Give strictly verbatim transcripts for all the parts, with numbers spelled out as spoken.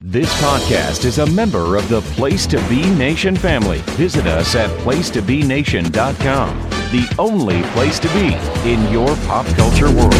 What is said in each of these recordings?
This podcast is a member of the Place to Be Nation family. Visit us at place to be nation dot com, the only place to be in your pop culture world.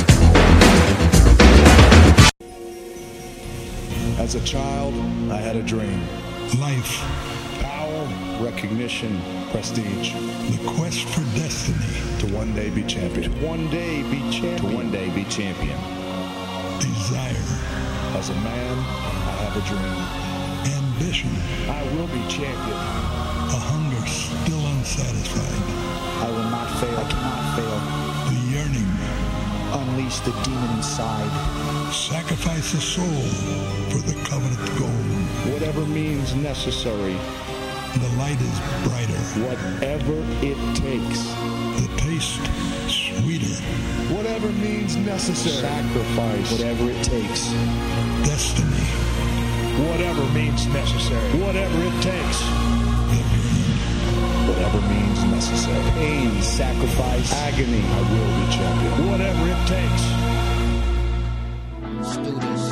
As a child, I had a dream. Life. Power, recognition, prestige. The quest for destiny. To one day be champion. To one day be champion. To one day be champion. Desire. As a man, I have a dream. Ambition. I will be champion. A hunger still unsatisfied. I will not fail. I cannot fail. The yearning. Unleash the demon inside. Sacrifice a soul for the coveted gold. Whatever means necessary. The light is brighter. Whatever it takes. The taste sweeter. Whatever means necessary. Sacrifice. Whatever it takes. Destiny. Whatever means necessary. Whatever it takes. The dream. Whatever means necessary. Pain, sacrifice, agony. I will be champion. Whatever it takes. Let's do this.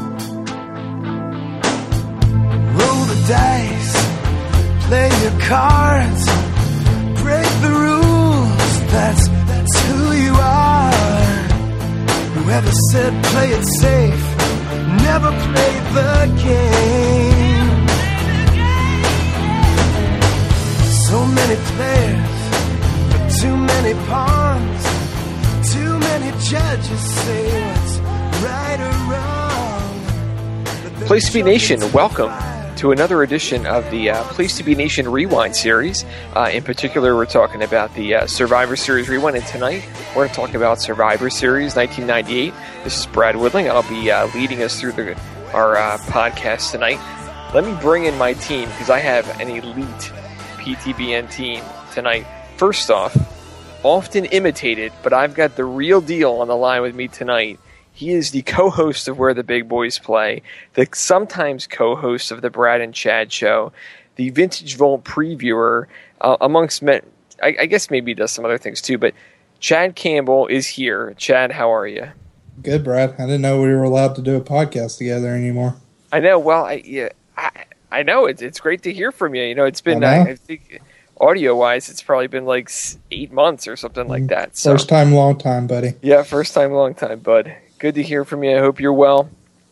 Roll the dice. Play your cards. Break the rules. That's that's who you are. Whoever said play it safe never played the game. So many players, but too many pawns. Too many judges say what's right or wrong. Place to Be Nation, welcome to another edition of the uh, Place to Be Nation Rewind series. Uh, in particular, we're talking about the uh, Survivor Series Rewind, and tonight we're going to talk about Survivor Series nineteen ninety-eight. This is Brad Woodling. I'll be uh, leading us through the, our uh, podcast tonight. Let me bring in my team, because I have an elite P T B N team tonight. First off, often imitated, but I've got the real deal on the line with me tonight. He is the co-host of Where the Big Boys Play, the sometimes co-host of the Brad and Chad Show, the Vintage Vault previewer, uh, amongst men. I, I guess maybe he does some other things too, but Chad Campbell is here. Chad, how are you? Good, Brad. I didn't know we were allowed to do a podcast together anymore. I know. Well, I yeah, I, I know. It's it's great to hear from you. You know, it's been I, I think audio-wise, it's probably been like eight months or something like that. So. First time, long time, buddy. Yeah, first time, long time, bud. Good to hear from you. I hope you're well.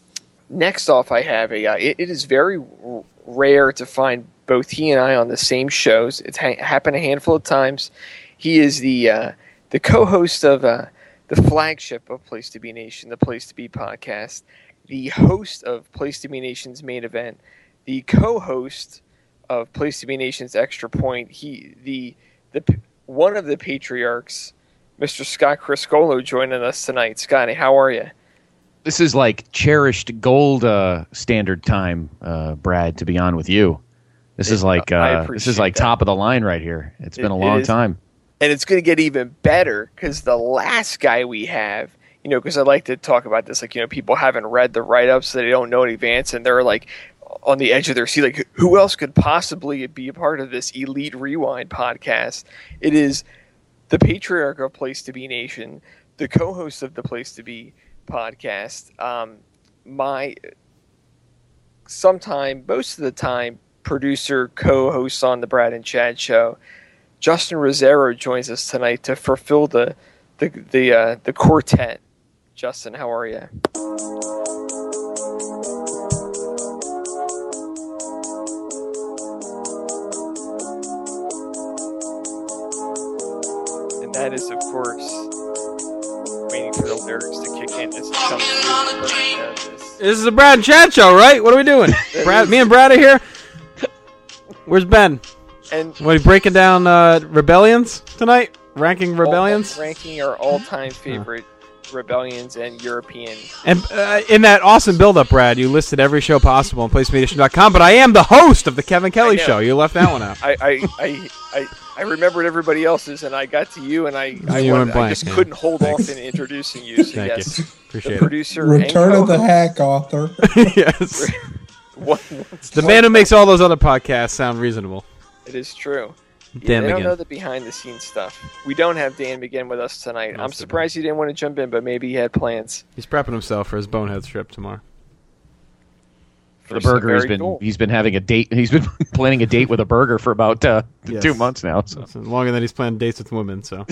Next off, I have a. Uh, it, it is very r- rare to find both he and I on the same shows. It's ha- happened a handful of times. He is the uh, the co-host of uh, the flagship of Place to Be Nation, the Place to Be podcast, the host of Place to Be Nation's main event, the co-host of Place to Be Nation's Extra Point. He the the one of the patriarchs. Mister Scott Criscolo joining us tonight. Scotty, how are you? This is like cherished gold uh, standard time, uh, Brad, to be on with you. This it, is like uh, this is like that. top of the line right here. It's been it, a long is, time. And it's going to get even better because the last guy we have, you know, because I like to talk about this, like, you know, people haven't read the write-ups, so they don't know in advance, and they're like on the edge of their seat, like, who else could possibly be a part of this Elite Rewind podcast? It is the patriarch of Place to Be Nation, the co-host of the Place to Be podcast, um, my sometime, most of the time, producer, co-host on the Brad and Chad Show, Justin Rosero joins us tonight to fulfill the the the, uh, the quartet. Justin, how are you? That is, of course, waiting for the lyrics to kick in. This is coming through. This. this is the Brad and Chad Show, right? What are we doing? Brad, me and Brad are here. Where's Ben? And what are we breaking down uh, rebellions tonight? Ranking rebellions? All, ranking our all-time favorite huh. rebellions and European. And uh, in that awesome build-up, Brad, you listed every show possible on place to be nation dot com, but I am the host of the Kevin Kelly Show. You left that one out. I, I, I, I I remembered everybody else's, and I got to you, and I I, you wanted, blank, I just yeah. couldn't hold Thanks. off in introducing you. So Thank yes, you. Appreciate the producer, Return and of the Hack author. Yes, what, the man who makes all those other podcasts sound reasonable. It is true. Dan yeah, they McGinn. don't know the behind-the-scenes stuff. We don't have Dan McGinn with us tonight. No, I'm surprised he didn't want to jump in, but maybe he had plans. He's prepping himself for his Boneheads trip tomorrow. the burger. He's been cool. he's been having a date. He's been planning a date with a burger for about uh, Yes. two months now. So. It's longer than he's planned dates with women. So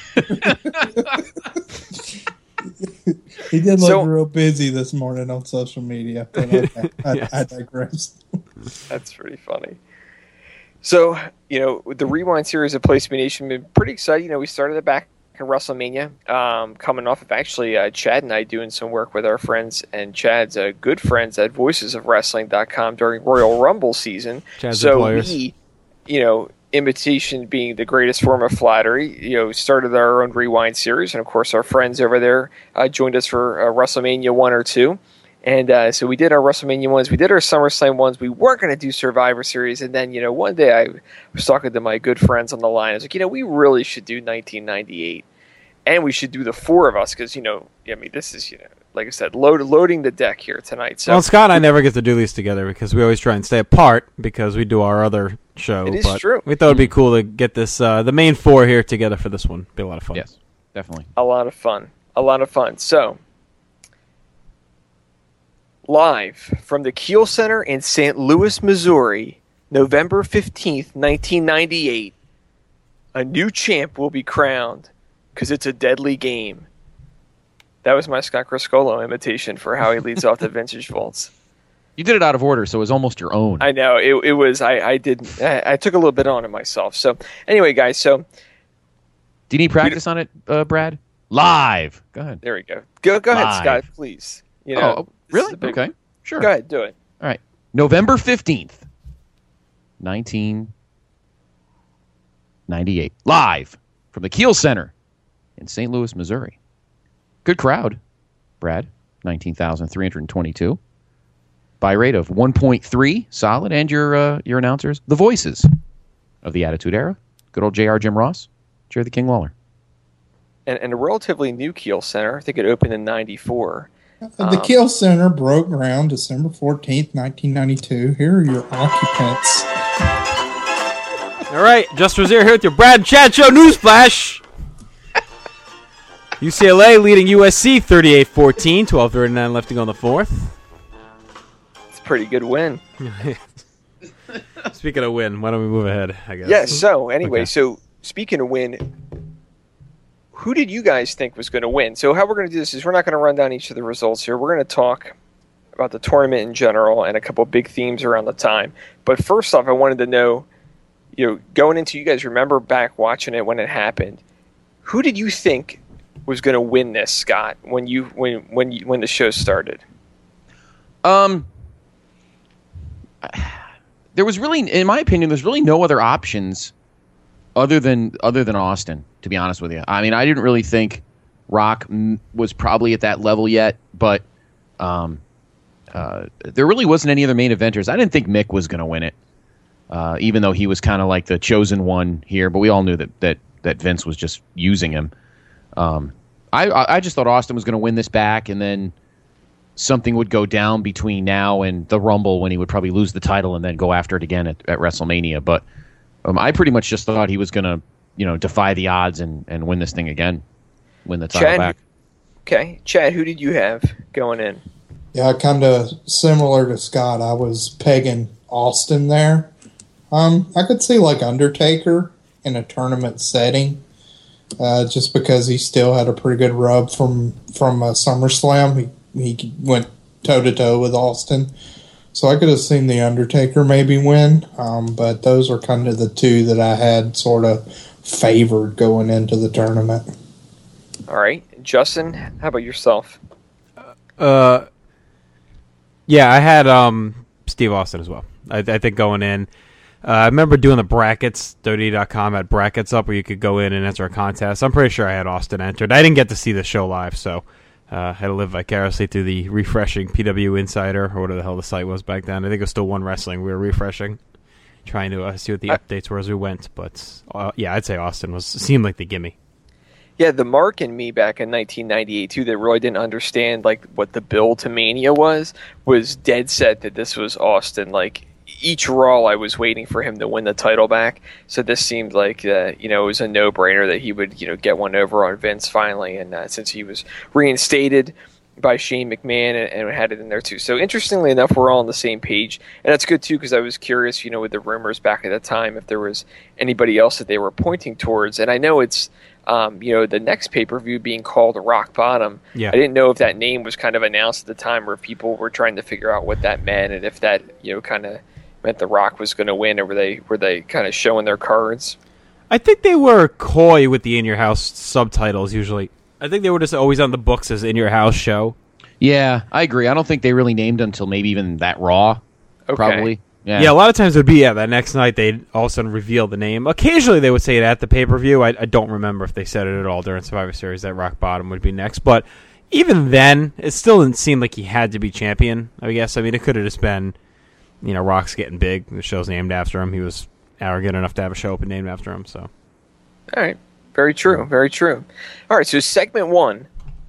He did look So- real busy this morning on social media. But okay, I, Yes. I digress. That's pretty funny. So, you know, with the Rewind series of Place to Be Nation, been pretty excited. You know, we started it back at WrestleMania, um, coming off of actually uh, Chad and I doing some work with our friends and Chad's uh, good friends at voices of wrestling dot com during Royal Rumble season. Chad's so employers. we, you know, imitation being the greatest form of flattery, you know, started our own Rewind series. And, of course, our friends over there uh, joined us for uh, WrestleMania one or two. And uh, so we did our WrestleMania ones. We did our SummerSlam ones. We weren't going to do Survivor Series. And then, you know, one day I was talking to my good friends on the line. I was like, you know, we really should do nineteen ninety-eight. And we should do the four of us because, you know, I mean, this is, you know, like I said, load, loading the deck here tonight. So well, Scott and I never get to do these together because we always try and stay apart because we do our other show. It is but true. We thought it'd be cool to get this uh, the main four here together for this one. Be a lot of fun. Yes, definitely. a lot of fun. A lot of fun. So, live from the Kiel Center in Saint Louis, Missouri, November fifteenth, nineteen ninety-eight, a new champ will be crowned because it's a deadly game. That was my Scott Criscolo imitation for how he leads off the Vintage Vaults. You did it out of order, so it was almost your own. I know. It, it was, I, I did, I, I took a little bit on it myself. So, anyway, guys, so Do you need practice on it, uh, Brad? Live. Go ahead. there we go. Go, go ahead, Live. Scott, please. You know, oh, this is really? a big Okay. one. Sure. Go ahead, do it. All right. November fifteenth, nineteen ninety-eight. Live from the Kiel Center in Saint Louis, Missouri. Good crowd, Brad. nineteen thousand three hundred twenty-two. Buy rate of one point three, solid. And your uh, your announcers, the voices of the Attitude Era. Good old J R Jim Ross, Jerry the King Lawler. And, and a relatively new Kiel Center. I think it opened in ninety-four. The Um, Kiel Center broke ground December fourteenth, nineteen ninety-two. Here are your occupants. All right, Just Rozier here with your Brad and Chad Show Newsflash. U C L A leading U S C thirty-eight fourteen, twelve thirty-nine left to go in the fourth. It's a pretty good win. Speaking of win, why don't we move ahead, I guess. Yeah, so anyway, Okay. so speaking of win, who did you guys think was going to win? So how we're going to do this is we're not going to run down each of the results here. We're going to talk about the tournament in general and a couple big themes around the time. But first off, I wanted to know, you know, going into, you guys remember back watching it when it happened, who did you think was going to win this, Scott, when you when when you, when the show started? Um, there was really, in my opinion, there's really no other options other than other than Austin. To be honest with you, I mean, I didn't really think Rock m- was probably at that level yet, but um, uh, there really wasn't any other main eventers. I didn't think Mick was going to win it, uh, even though he was kind of like the chosen one here. But we all knew that that that Vince was just using him. Um, I I just thought Austin was going to win this back, and then something would go down between now and the Rumble when he would probably lose the title and then go after it again at, at WrestleMania. But um, I pretty much just thought he was going to, you know, defy the odds and, and win this thing again, win the title Chad, back. Okay, Chad, who did you have going in? Yeah, kind of similar to Scott. I was pegging Austin there. Um, I could see like Undertaker in a tournament setting, uh, just because he still had a pretty good rub from from uh, SummerSlam. He he went toe to toe with Austin, so I could have seen the Undertaker maybe win. Um, but those are kind of the two that I had sort of favored going into the tournament. All right, Justin, how about yourself? Uh, yeah, I had um Steve Austin as well. I, I think going in, uh, I remember doing the brackets. W W E dot com had brackets up where you could go in and enter a contest. I'm pretty sure I had Austin entered. I didn't get to see the show live, so uh, I had to live vicariously through the refreshing P W Insider or whatever the hell the site was back then. I think it was still One Wrestling. We were refreshing, trying to uh, see what the I, updates were as we went. But uh, yeah, I'd say Austin was seemed like the gimme. Yeah, the mark in me back in nineteen ninety-eight, too, that really didn't understand like what the build to Mania was, was dead set that this was Austin. Like, each Raw, I was waiting for him to win the title back. So this seemed like, uh, you know, it was a no-brainer that he would, you know, get one over on Vince finally. And uh, since he was reinstated, by Shane McMahon, and, and had it in there too. So interestingly enough, we're all on the same page, and that's good too, because I was curious, you know, with the rumors back at the time, if there was anybody else that they were pointing towards. And I know it's, um, you know, the next pay-per-view being called Rock Bottom. Yeah. I didn't know if that name was kind of announced at the time, or if people were trying to figure out what that meant, and if that, you know, kind of meant The Rock was going to win, or were they were they kind of showing their cards? I think they were coy with the In Your House subtitles usually. I think they were just always on the books as In Your House show. Yeah, I agree. I don't think they really named it until maybe even that Raw. Okay. Probably. Yeah. yeah, a lot of times it would be, yeah, that next night they'd all of a sudden reveal the name. Occasionally they would say it at the pay-per-view. I, I don't remember if they said it at all during Survivor Series that Rock Bottom would be next. But even then, it still didn't seem like he had to be champion, I guess. I mean, it could have just been, you know, Rock's getting big. The show's named after him. He was arrogant enough to have a show open named after him. So, all right. Very true. Very true. All right, so segment one.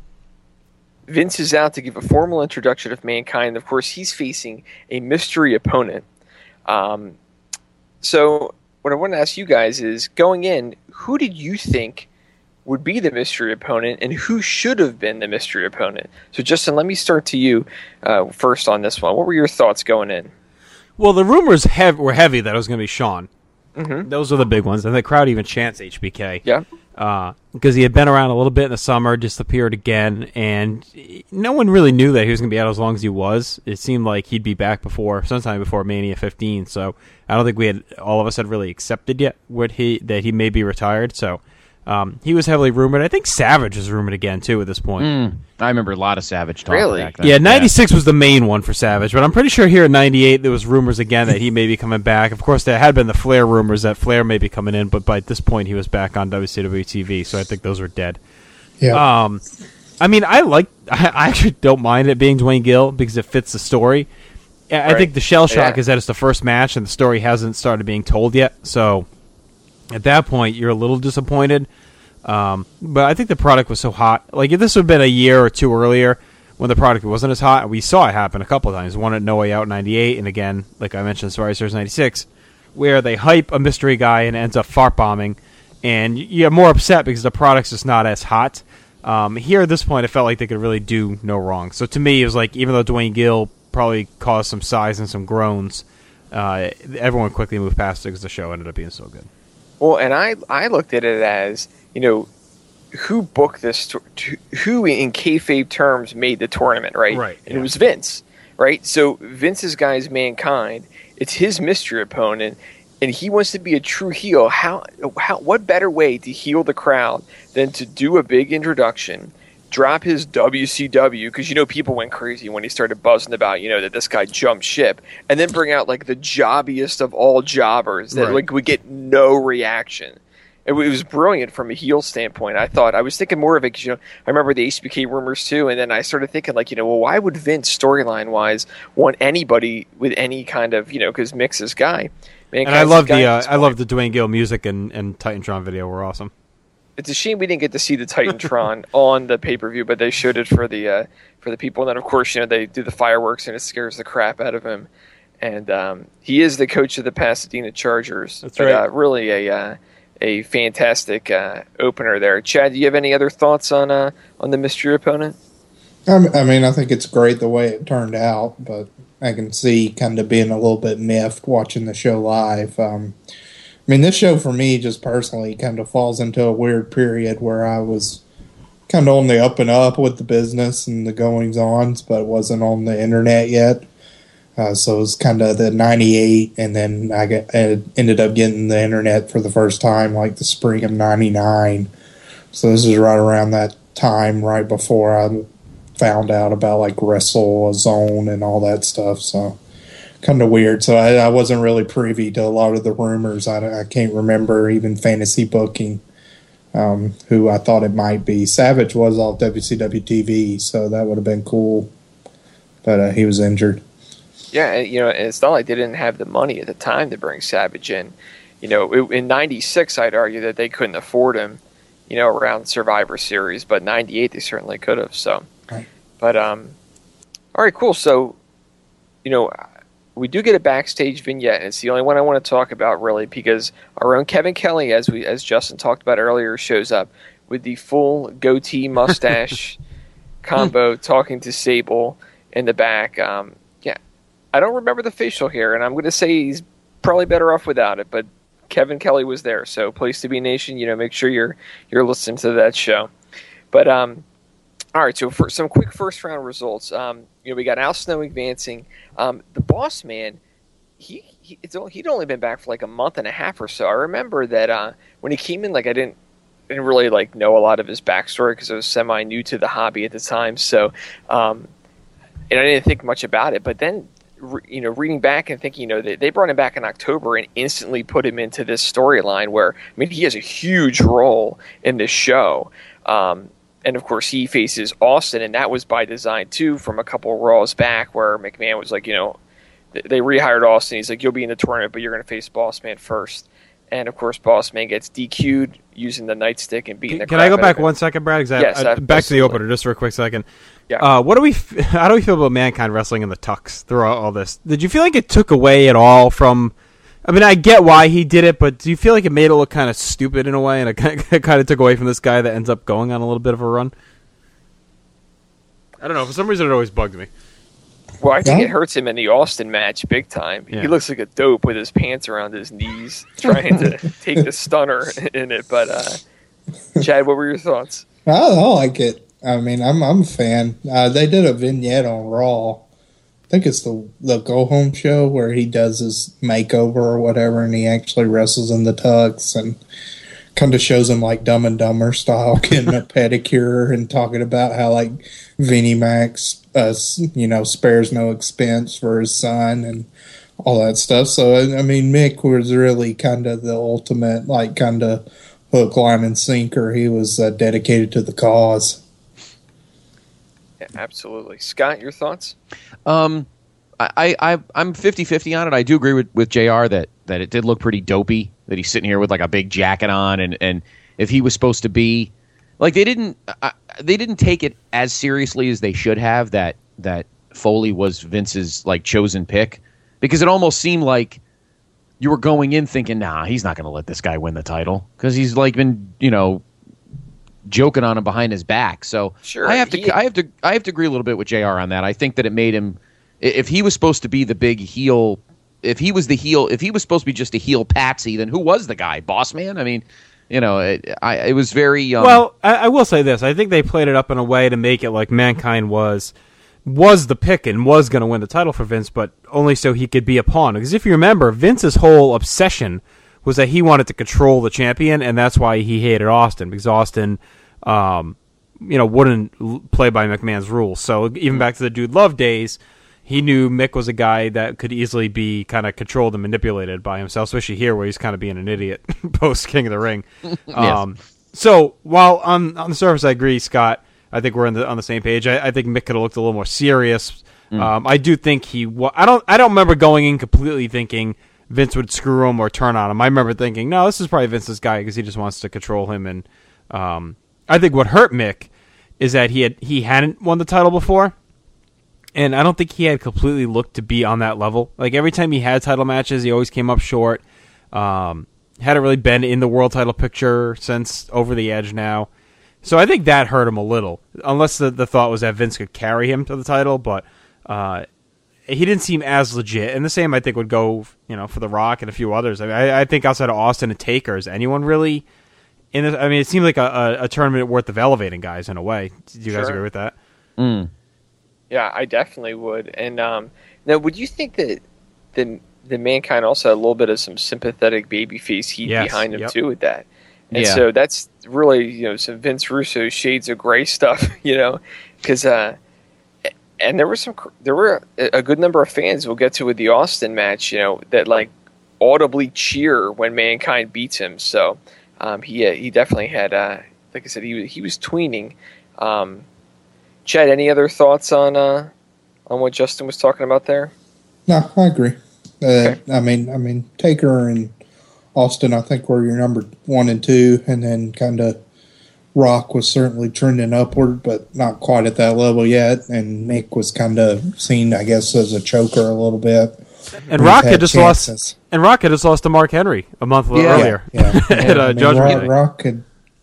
Vince is out to give a formal introduction of Mankind. Of course, he's facing a mystery opponent. Um, so what I want to ask you guys is, going in, who did you think would be the mystery opponent, and who should have been the mystery opponent? So, Justin, let me start to you uh, first on this one. What were your thoughts going in? Well, the rumors hev- were heavy that it was going to be Shawn. Mm-hmm. Those were the big ones, and the crowd even chants H B K. Yeah. Because uh, he had been around a little bit in the summer, disappeared again, and no one really knew that he was going to be out as long as he was. It seemed like he'd be back before, sometime before Mania fifteen. So I don't think we had, all of us had really accepted yet what he that he may be retired. So um, he was heavily rumored. I think Savage was rumored again too at this point. Mm, I remember a lot of Savage talk Really? back then. Yeah, ninety-six yeah. was the main one for Savage, but I'm pretty sure here in ninety-eight there was rumors again that he may be coming back. Of course, there had been the Flair rumors that Flair may be coming in, but by this point he was back on W C W T V, so I think those were dead. Yeah. Um, I mean, I like. I actually don't mind it being Dwayne Gill because it fits the story. I Right. think the shell shock Yeah. is that it's the first match and the story hasn't started being told yet. So at that point, you're a little disappointed. Um, but I think the product was so hot. Like, if this had been a year or two earlier when the product wasn't as hot, we saw it happen a couple of times. One at No Way Out in ninety-eight, and again, like I mentioned, Survivor Series ninety-six, where they hype a mystery guy and it ends up fart bombing, and you're more upset because the product's just not as hot. Um, here at this point, it felt like they could really do no wrong. So to me, it was like, even though Dwayne Gill probably caused some sighs and some groans, uh, everyone quickly moved past it because the show ended up being so good. Well, and I I looked at it as, you know, who booked this, to, who in kayfabe terms made the tournament, right? Right, And yeah. it was Vince, right? So Vince's guy's Mankind. It's his mystery opponent, and he wants to be a true heel. How, how, what better way to heal the crowd than to do a big introduction, drop his W C W, because, you know, people went crazy when he started buzzing about, you know, that this guy jumped ship, and then bring out, like, the jobbiest of all jobbers that, Right. like, would get no reaction. It was brilliant from a heel standpoint. I thought I was thinking more of it because, you know, I remember the H B K rumors too, and then I started thinking, like, you know, well, why would Vince storyline wise want anybody with any kind of, you know, because Mick's his guy. And I love the uh, I love the Dwayne Gill music and, and Titantron video were awesome. It's a shame we didn't get to see the Titantron on the pay per view, but they showed it for the uh, for the people. And then, of course, you know, they do the fireworks and it scares the crap out of him. And um, he is the coach of the Pasadena Chargers. That's but, right. Uh, really a uh, a fantastic uh, opener there. Chad, do you have any other thoughts on uh, on the mystery opponent? I I mean, I think it's great the way it turned out, but I can see kind of being a little bit miffed watching the show live. Um, I mean, this show for me, just personally, kind of falls into a weird period where I was kind of on the up and up with the business and the goings-ons, but wasn't on the internet yet. Uh, so it was kind of the ninety-eight, and then I, got, I ended up getting the internet for the first time, like the spring of ninety-nine. So this is right around that time, right before I found out about like Wrestle Zone and all that stuff. So kind of weird. So I, I wasn't really privy to a lot of the rumors. I, I can't remember even Fantasy Booking, um, who I thought it might be. Savage was off W C W T V, so that would have been cool. But uh, he was injured. Yeah, you know, it's not like they didn't have the money at the time to bring Savage in. You know, it, in ninety-six, I'd argue that they couldn't afford him, you know, around Survivor Series, but ninety-eight, they certainly could have, so. Right. But, um, all right, cool. So, you know, we do get a backstage vignette, and it's the only one I want to talk about, really, because our own Kevin Kelly, as we as Justin talked about earlier, shows up with the full goatee mustache combo talking to Sable in the back. Um, yeah, I don't remember the facial hair, and I'm going to say he's probably better off without it. But Kevin Kelly was there, so Place to Be Nation. You know, make sure you're you're listening to that show. But um, all right, so for some quick first round results, um, you know, we got Al Snow advancing. Um, the Boss Man, he he it's only, he'd only been back for like a month and a half or so. I remember that uh, when he came in, like I didn't. didn't really like know a lot of his backstory because I was semi new to the hobby at the time. So, um, and I didn't think much about it. But then, re- you know, reading back and thinking, you know, they, they brought him back in October and instantly put him into this storyline where, I mean, he has a huge role in this show. Um, and of course, he faces Austin, and that was by design too. From a couple of Raws back, where McMahon was like, you know, th- they rehired Austin. He's like, you'll be in the tournament, but you're going to face Boss Man first. And of course, Boss Man gets D Q'd using the nightstick and beating the Can crap I go out back of him. one second, Brad? Because Yes, I, I, back to the absolutely. opener just for a quick second. Yeah. Uh, what do we? f- How do we feel about Mankind wrestling in the tux throughout all this? Did you feel like it took away at all from? I mean, I get why he did it, but do you feel like it made it look kind of stupid in a way, and it kind of took away from this guy that ends up going on a little bit of a run? I don't know. For some reason, it always bugged me. Well, I think Yeah. it hurts him in the Austin match big time. Yeah. He looks like a dope with his pants around his knees, trying to take the stunner in it. But uh, Chad, what were your thoughts? I, I like it. I mean, I'm I'm a fan. Uh, they did a vignette on Raw. I think it's the the Go Home show where he does his makeover or whatever, and he actually wrestles in the tux and kind of shows him like Dumb and Dumber style, getting a pedicure and talking about how like Vinnie Max, uh, you know, spares no expense for his son and all that stuff. So I mean, Mick was really kind of the ultimate, like kind of hook, line, and sinker. He was uh, dedicated to the cause. Yeah, absolutely. Scott, your thoughts? Um, I, I, I'm fifty-fifty on it. I do agree with, with J R that, that it did look pretty dopey, that he's sitting here with like a big jacket on, and, and if he was supposed to be like, they didn't uh, they didn't take it as seriously as they should have, that that Foley was Vince's like chosen pick, because it almost seemed like you were going in thinking, nah, he's not going to let this guy win the title, because he's like been, you know, joking on him behind his back. So Sure, I have to he- I have to I have to agree a little bit with J R on that. I think that it made him, if he was supposed to be the big heel, if he was the heel, if he was supposed to be just a heel patsy, then who was the guy? Boss Man? I mean, you know, it, I, it was very um, Well, I, I will say this: I think they played it up in a way to make it like Mankind was was the pick and was going to win the title for Vince, but only so he could be a pawn. Because if you remember, Vince's whole obsession was that he wanted to control the champion, and that's why he hated Austin, because Austin, um, you know, wouldn't l- play by McMahon's rules. So even back to the Dude Love days, he knew Mick was a guy that could easily be kind of controlled and manipulated by himself, especially here where he's kind of being an idiot post King of the Ring. Um, so while on on the surface I agree, Scott, I think we're on the on the same page. I, I think Mick could have looked a little more serious. Mm. Um, I do think he. Wa- I don't. I don't remember going in completely thinking Vince would screw him or turn on him. I remember thinking, no, this is probably Vince's guy because he just wants to control him. And um, I think what hurt Mick is that he had he hadn't won the title before. And I don't think he had completely looked to be on that level. Like, every time he had title matches, he always came up short. Um, hadn't really been in the world title picture since Over the Edge now. So I think that hurt him a little. Unless the, the thought was that Vince could carry him to the title. But uh, he didn't seem as legit. And the same, I think, would go, you know, for The Rock and a few others. I, mean, I, I think outside of Austin and Taker, is anyone really in this? I mean, it seemed like a, a, a tournament worth of elevating guys in a way. Do you guys Sure. agree with that? Mm. Yeah, I definitely would. And um, now, would you think that the the Mankind also had a little bit of some sympathetic babyface heat Yes, behind him yep. too with that? And Yeah. so that's really, you know, some Vince Russo shades of gray stuff, you know, because uh, and there were some there were a good number of fans we'll get to with the Austin match, you know, that like audibly cheer when Mankind beats him. So um, he uh, he definitely had, uh, like I said, he he was tweening. Um, Chad, any other thoughts on uh, on what Justin was talking about there? No, I agree. Uh, Okay. I mean, I mean, Taker and Austin, I think, were your number one and two, and then kind of Rock was certainly trending upward, but not quite at that level yet. And Nick was kind of seen, I guess, as a choker a little bit. And We've Rock had had just chances. lost. And Rock had just lost to Mark Henry a month Yeah. earlier Yeah, at I uh, mean, Judgment Rock, Day. Rock had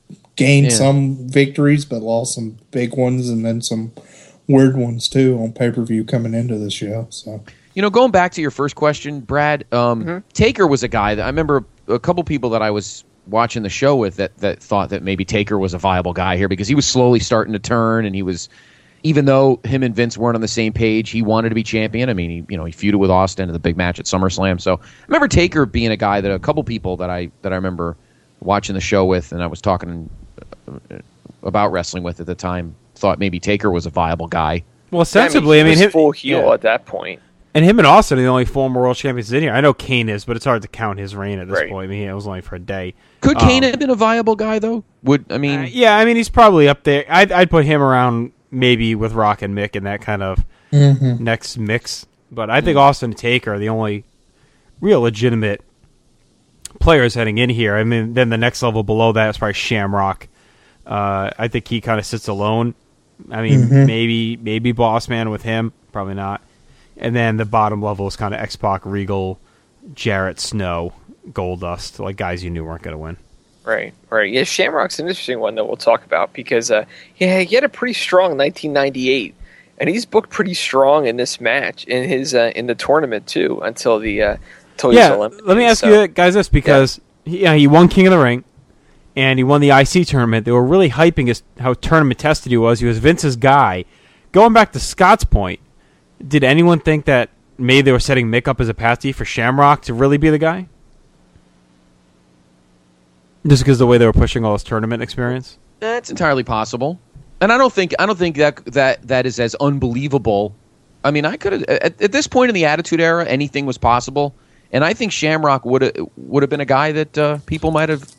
gained Yeah. some victories, but lost some big ones, and then some weird ones too on pay per view coming into the show. So, You know, going back to your first question, Brad, um, Mm-hmm. Taker was a guy that I remember a couple people that I was watching the show with that, that thought that maybe Taker was a viable guy here because he was slowly starting to turn, and he was, even though him and Vince weren't on the same page, he wanted to be champion. I mean, he you know he feuded with Austin in the big match at SummerSlam. So I remember Taker being a guy that a couple people that I that I remember watching the show with, and I was talking about wrestling with at the time, thought maybe Taker was a viable guy. Well, ostensibly, he I mean, was him, full heel yeah. at that point. And him and Austin are the only former world champions in here. I know Kane is, but it's hard to count his reign at this Right. point. I mean, it was only for a day. Could Um, Kane have been a viable guy though? Would I mean? Uh, yeah, I mean, he's probably up there. I'd, I'd put him around maybe with Rock and Mick in that kind of mm-hmm. next mix. But I think Austin and Taker are the only real legitimate players heading in here. I mean, then the next level below that is probably Shamrock. Uh, I think he kind of sits alone. I mean, Mhm. maybe maybe Boss Man with him, probably not. And then the bottom level is kind of X-Pac, Regal, Jarrett, Snow, Goldust, like guys you knew weren't going to win. Right, right. Yeah, Shamrock's an interesting one that we'll talk about because uh, yeah, he had a pretty strong nineteen ninety-eight, and he's booked pretty strong in this match in his uh, in the tournament too until the uh, until he was Yeah, eliminated. let me ask So- you guys this because he, yeah, he won King of the Ring, and he won the I C tournament. They were really hyping his how tournament tested he was. He was Vince's guy. Going back to Scott's point, did anyone think that maybe they were setting Mick up as a patsy for Shamrock to really be the guy? Just because of the way they were pushing all his tournament experience? That's entirely possible, and I don't think I don't think that that that is as unbelievable. I mean, I could have at, at this point in the Attitude Era, anything was possible, and I think Shamrock would have would have been a guy that uh, people might have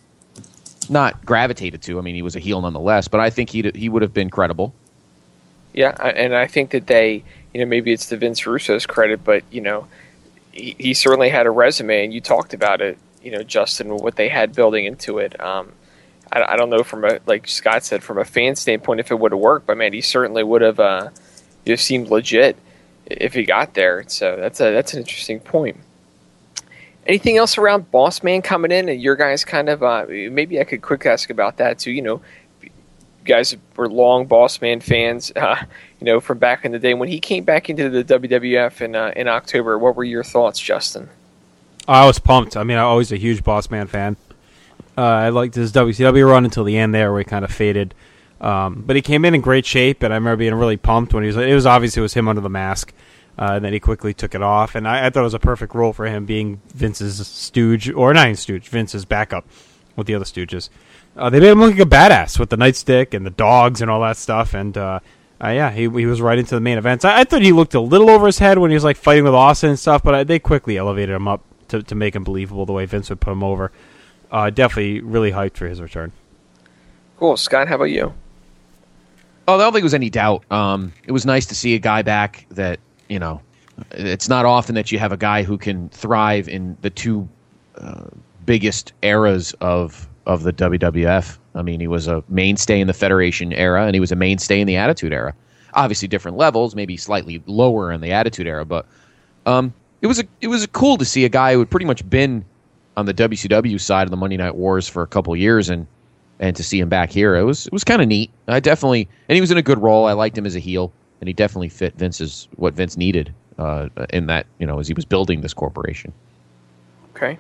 not gravitated to. I mean, he was a heel nonetheless, but I think he he would have been credible. Yeah, I- and I think that they, you know, maybe it's to Vince Russo's credit, but you know, he, he certainly had a resume, and you talked about it, you know, Justin, what they had building into it. Um, I, I don't know from a, like Scott said, from a fan standpoint, if it would have worked, but man, he certainly would have, uh, you know, seemed legit if he got there. So that's a that's an interesting point. Anything else around Boss Man coming in, and your guys kind of, uh, maybe I could quick ask about that too. You know, you guys were long Boss Man fans, uh, you know, from back in the day when he came back into the W W F in uh, in October. What were your thoughts, Justin? I was pumped. I mean, I was always a huge Boss Man fan. Uh, I liked his W C W run until the end there, where he kind of faded. Um, but he came in in great shape, and I remember being really pumped when he was. It was obvious it was him under the mask, uh, and then he quickly took it off. And I, I thought it was a perfect role for him, being Vince's stooge, or not even stooge, Vince's backup with the other stooges. Uh, they made him look like a badass with the nightstick and the dogs and all that stuff. And uh, uh, yeah, he he was right into the main events. I, I thought he looked a little over his head when he was like fighting with Austin and stuff, but I, they quickly elevated him up to to make him believable the way Vince would put him over. Uh, definitely really hyped for his return. Cool, Scott. How about you? Oh, I don't think there was any doubt. Um, it was nice to see a guy back that, you know, it's not often that you have a guy who can thrive in the two uh, biggest eras of of the W W F. I mean, he was a mainstay in the Federation era, and he was a mainstay in the Attitude Era. Obviously, different levels, maybe slightly lower in the Attitude Era, but um, it was a, it was a cool to see a guy who had pretty much been on the W C W side of the Monday Night Wars for a couple of years, and and to see him back here, it was it was kind of neat. I definitely, and he was in a good role. I liked him as a heel, and he definitely fit Vince's what Vince needed uh, in that, you know, as he was building this corporation. Okay.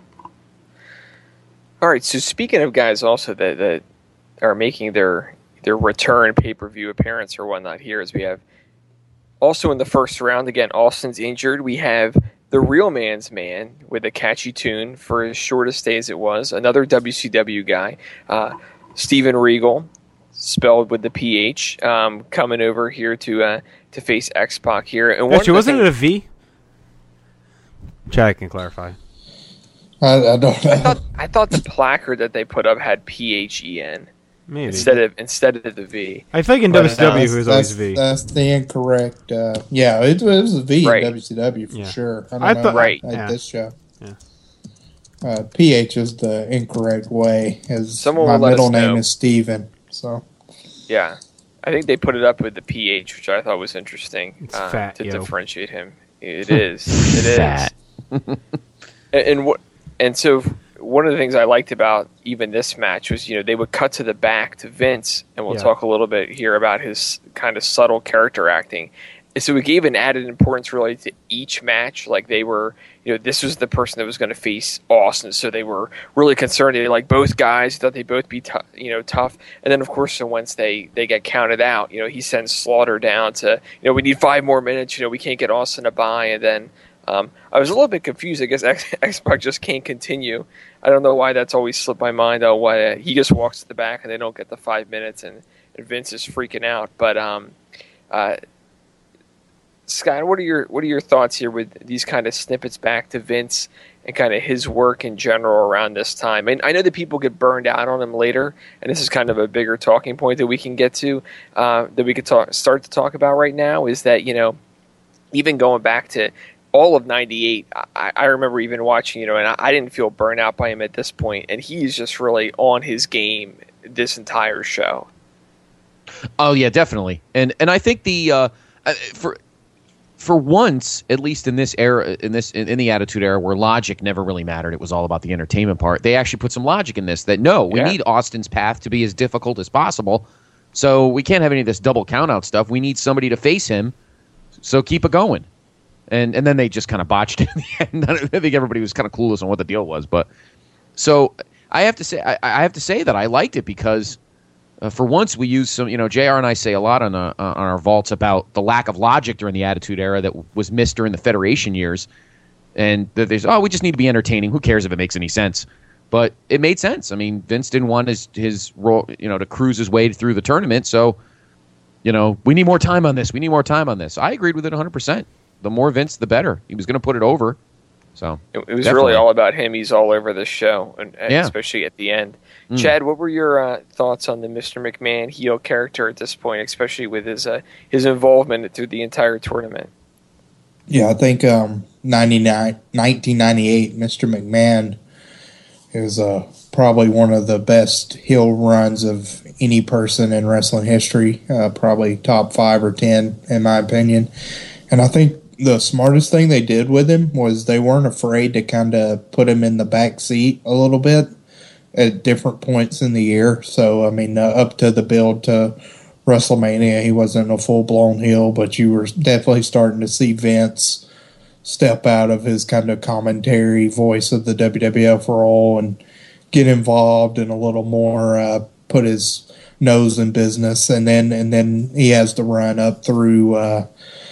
All right. So speaking of guys also that, that are making their their return pay per view appearance or whatnot, here as we have also in the first round again, Austin's injured. We have the Real Man's Man with a catchy tune for as short a stay as it was. Another W C W guy, uh, Steven Regal, spelled with the P H, um, coming over here to uh, to face X-Pac here. And one Actually, of the wasn't things- it a V? Chad can clarify. I, I don't know. I thought I thought the placard that they put up had P H E N Maybe. instead of instead of the V. I think in But W C W that's- it was always that's, V. That's the incorrect. Uh, yeah, it, it was a V Right. in W C W for Yeah. sure. I, don't I know thought- Right. At yeah. this show. Yeah. Uh, P H is the incorrect way. As Someone my will let middle us name know. is Steven. So Yeah, I think they put it up with the P H, which I thought was interesting It's uh, fat, to yo. differentiate him. It is. It is. Fat. And, and what? And so one of the things I liked about even this match was, you know, they would cut to the back to Vince, and we'll Yeah. talk a little bit here about his kind of subtle character acting. And so it gave an added importance really to each match. Like they were, you know, this was the person that was going to face Austin, so they were really concerned. They like both guys, thought they'd both be, t- you know, tough. And then of course, so once they they get counted out, you know, he sends Slaughter down to, you know, we need five more minutes. You know, we can't get Austin to buy, and then. Um, I was a little bit confused. I guess X- X-Pac just can't continue. I don't know why that's always slipped my mind. Though, why uh, he just walks to the back and they don't get the five minutes, and, and Vince is freaking out. But um, uh, Scott, what are your what are your thoughts here with these kind of snippets back to Vince and kind of his work in general around this time? And I know that people get burned out on him later, and this is kind of a bigger talking point that we can get to uh, that we could talk, start to talk about right now. Is that, you know, even going back to all of ninety-eight, I, I remember even watching, you know, and I, I didn't feel burnt out by him at this point, and he's just really on his game this entire show. Oh yeah, definitely. And and I think the uh, for for once, at least in this era, in this in, in the Attitude Era, where logic never really mattered, it was all about the entertainment part. They actually put some logic in this. That no, we Yeah. need Austin's path to be as difficult as possible. So we can't have any of this double count out stuff. We need somebody to face him. So keep it going. And and then they just kind of botched it in the end. I think everybody was kind of clueless on what the deal was. But so I have to say, I, I have to say that I liked it because uh, for once we used some. You know, J R and I say a lot on uh, on our vaults about the lack of logic during the Attitude Era that was missed during the Federation years, and that there's oh we just need to be entertaining. Who cares if it makes any sense? But it made sense. I mean, Vince didn't want his his role, you know, to cruise his way through the tournament. So, you know, we need more time on this. We need more time on this. I agreed with it one hundred percent. The more Vince, the better. He was going to put it over. So It, it was definitely. really all about him. He's all over the show, and, and Yeah. especially at the end. Mm. Chad, what were your uh, thoughts on the Mister McMahon heel character at this point, especially with his uh, his involvement through the entire tournament? Yeah, I think um, ninety-nine, nineteen ninety-eight, Mister McMahon is uh, probably one of the best heel runs of any person in wrestling history. Uh, probably top five or ten, in my opinion. And I think the smartest thing they did with him was they weren't afraid to kind of put him in the back seat a little bit at different points in the year. So, I mean, uh, up to the build to WrestleMania, he wasn't a full-blown heel, but you were definitely starting to see Vince step out of his kind of commentary voice of the W W F role and get involved and a little more, uh, put his nose in business. And then, and then he has to run up through, uh,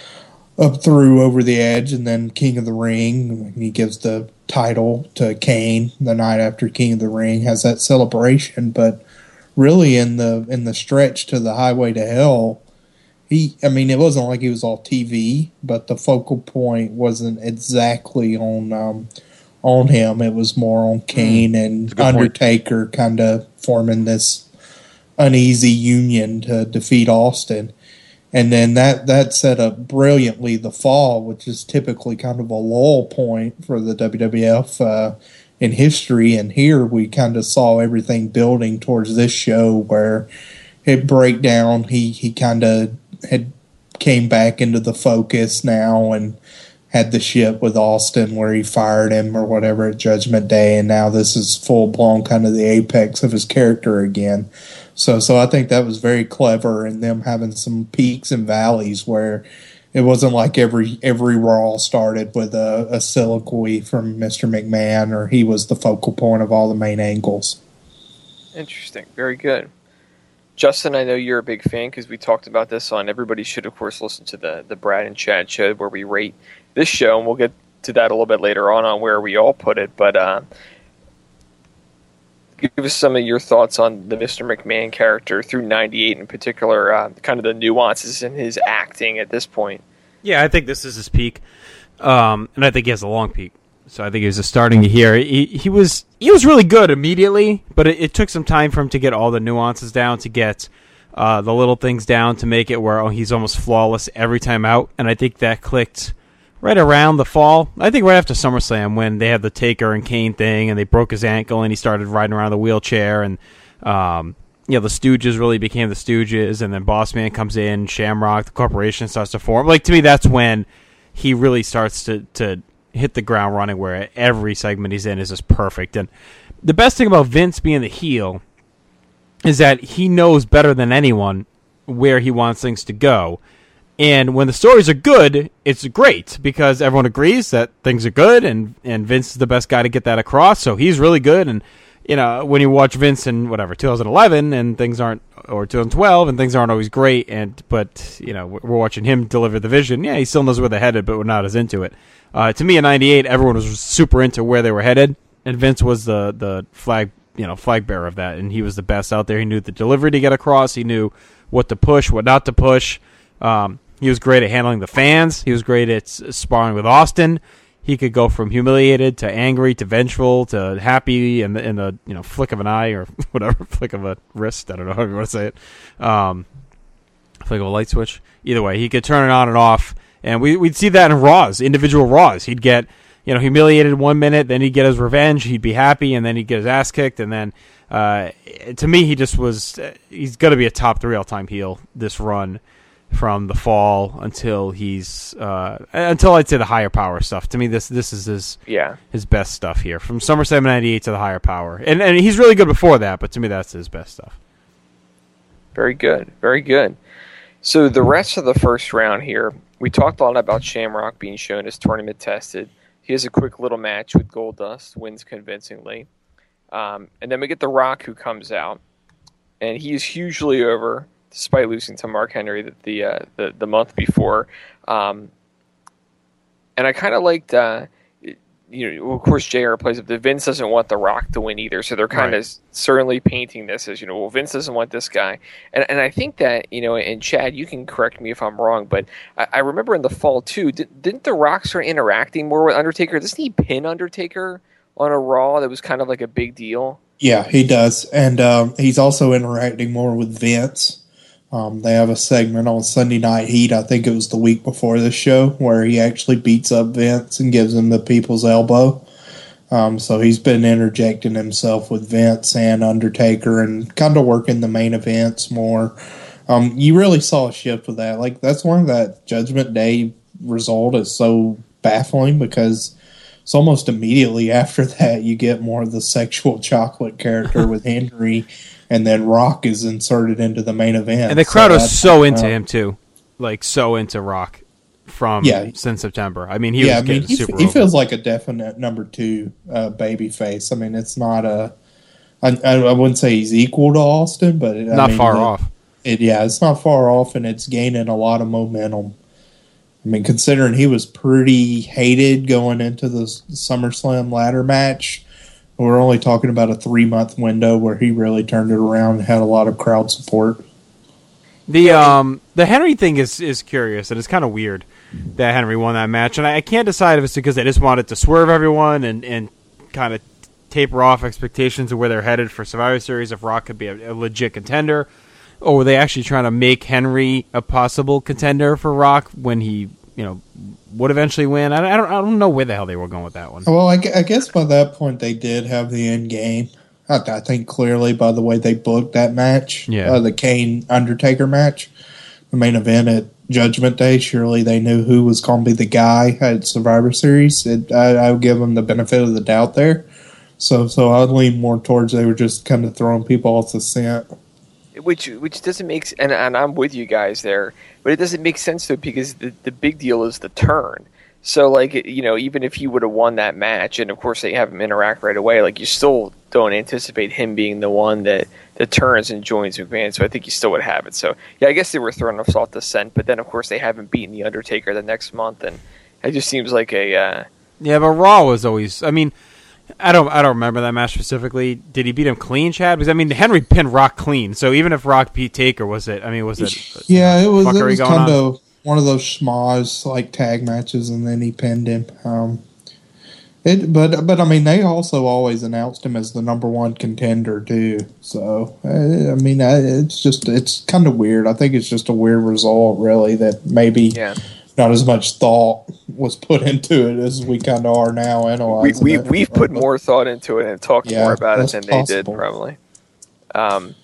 up through Over the Edge, and then King of the Ring. He gives the title to Kane the night after King of the Ring, has that celebration. But really, in the in the stretch to the Highway to Hell, he I mean, it wasn't like he was all T V, but the focal point wasn't exactly on um, on him. It was more on Kane mm, and Undertaker kind of forming this uneasy union to defeat Austin. And then that, that set up brilliantly the fall, which is typically kind of a lull point for the W W F uh, in history. And here we kind of saw everything building towards this show where it break down. He, he kind of had came back into the focus now and had the shit with Austin where he fired him or whatever at Judgment Day. And now this is full blown kind of the apex of his character again. So so I think that was very clever in them having some peaks and valleys where it wasn't like every every Raw started with a, a soliloquy from Mister McMahon or he was the focal point of all the main angles. Interesting. Very good. Justin, I know you're a big fan because we talked about this on Everybody Should, of course, listen to the, the Brad and Chad show where we rate this show, and we'll get to that a little bit later on on where we all put it. But uh, give us some of your thoughts on the Mister McMahon character through ninety-eight in particular, uh, kind of the nuances in his acting at this point. Yeah, I think this is his peak, um, and I think he has a long peak. So I think he was just starting here. He, he was he was really good immediately, but it, it took some time for him to get all the nuances down, to get uh, the little things down, to make it where oh, he's almost flawless every time out. And I think that clicked right around the fall. I think right after SummerSlam when they had the Taker and Kane thing, and they broke his ankle, and he started riding around the wheelchair, and um, you know the Stooges really became the Stooges, and then Boss Man comes in, Shamrock, the corporation starts to form. Like to me, that's when he really starts to to hit the ground running where every segment he's in is just perfect. And the best thing about Vince being the heel is that he knows better than anyone where he wants things to go. And when the stories are good, it's great because everyone agrees that things are good, and, and Vince is the best guy to get that across, so he's really good. And, you know, when you watch Vince in, whatever, two thousand eleven and things aren't, or two thousand twelve and things aren't always great, and but, you know, we're watching him deliver the vision. Yeah, he still knows where they're headed, but we're not as into it. Uh, to me, in ninety-eight, everyone was super into where they were headed, and Vince was the, the flag, you know, flag bearer of that, and he was the best out there. He knew the delivery to get across. He knew what to push, what not to push. Um, he was great at handling the fans. He was great at sparring with Austin. He could go from humiliated to angry to vengeful to happy in the, in the you know flick of an eye or whatever, flick of a wrist. I don't know how you want to say it. Um, flick of a light switch. Either way, he could turn it on and off. And we, we'd see that in Raws, individual Raws. He'd get you know humiliated one minute, then he'd get his revenge. He'd be happy, and then he'd get his ass kicked. And then, uh, to me, he just was. He's going to be a top three all time heel this run. From the fall until he's uh, until I'd say the higher power stuff. To me, this this is his yeah. his best stuff here from SummerSlam ninety-eight to the higher power, and and he's really good before that. But to me, that's his best stuff. Very good, very good. So the rest of the first round here, we talked a lot about Shamrock being shown as tournament tested. He has a quick little match with Goldust, wins convincingly, um, and then we get The Rock who comes out, and he is hugely over. Despite losing to Mark Henry the the uh, the, the month before, um, and I kind of liked, uh, you know, of course J R plays up. The Vince doesn't want The Rock to win either, so they're kind of right. certainly painting this as you know, well, Vince doesn't want this guy, and and I think that you know, and Chad, you can correct me if I'm wrong, but I, I remember in the fall too, did, didn't The Rock start interacting more with Undertaker? Doesn't he pin Undertaker on a Raw that was kind of like a big deal? Yeah, he does, and um, he's also interacting more with Vince. Um, they have a segment on Sunday Night Heat, I think it was the week before this show, where he actually beats up Vince and gives him the people's elbow. Um, so he's been interjecting himself with Vince and Undertaker and kind of working the main events more. Um, you really saw a shift with that. Like, that's one of that Judgment Day result is so baffling because it's almost immediately after that you get more of the sexual chocolate character with Henry. And then Rock is inserted into the main event. And the crowd so was so into uh, him, too. Like, so into Rock from yeah. since September. I mean, he yeah, was I mean, getting he, super he over. feels like a definite number two uh, baby face. I mean, it's not a... I, I wouldn't say he's equal to Austin, but... It, not I mean, far it, off. It, yeah, it's not far off, and it's gaining a lot of momentum. I mean, considering he was pretty hated going into the SummerSlam ladder match... We're only talking about a three-month window where he really turned it around and had a lot of crowd support. The um the Henry thing is, is curious, and it's kind of weird that Henry won that match. And I, I can't decide if it's because they just wanted to swerve everyone and, and kind of taper off expectations of where they're headed for Survivor Series, if Rock could be a, a legit contender, or were they actually trying to make Henry a possible contender for Rock when he, you know, would eventually win. I don't, I don't, I don't know where the hell they were going with that one. Well, I, I guess by that point they did have the end game. I, I think clearly by the way they booked that match, yeah. uh, the Kane Undertaker match, the main event at Judgment Day. Surely they knew who was going to be the guy at Survivor Series. It, I, I would give them the benefit of the doubt there. So, so I'd lean more towards they were just kind of throwing people off the scent. Which which doesn't make and and I'm with you guys there, but it doesn't make sense though because the the big deal is the turn. So like you know even if he would have won that match, and of course they have him interact right away, like you still don't anticipate him being the one that, that turns and joins McMahon. So I think you still would have it. So yeah, I guess they were throwing us off the scent, but then of course they haven't beaten the Undertaker the next month, and it just seems like a uh, yeah. But Raw was always. I mean. I don't. I don't remember that match specifically. Did he beat him clean, Chad? Because I mean, Henry pinned Rock clean. So even if Rock beat Taker, was it? I mean, was it? Yeah, it was. It was kind on? of one of those schmoz like tag matches, and then he pinned him. Um, it, but but I mean, they also always announced him as the number one contender too. So I mean, it's just it's kind of weird. I think it's just a weird result, really. That maybe. Yeah. Not as much thought was put into it as we kind of are now analyzing we, we, it. We've put more thought into it and talked yeah, more about it than possible. they did, probably. Um,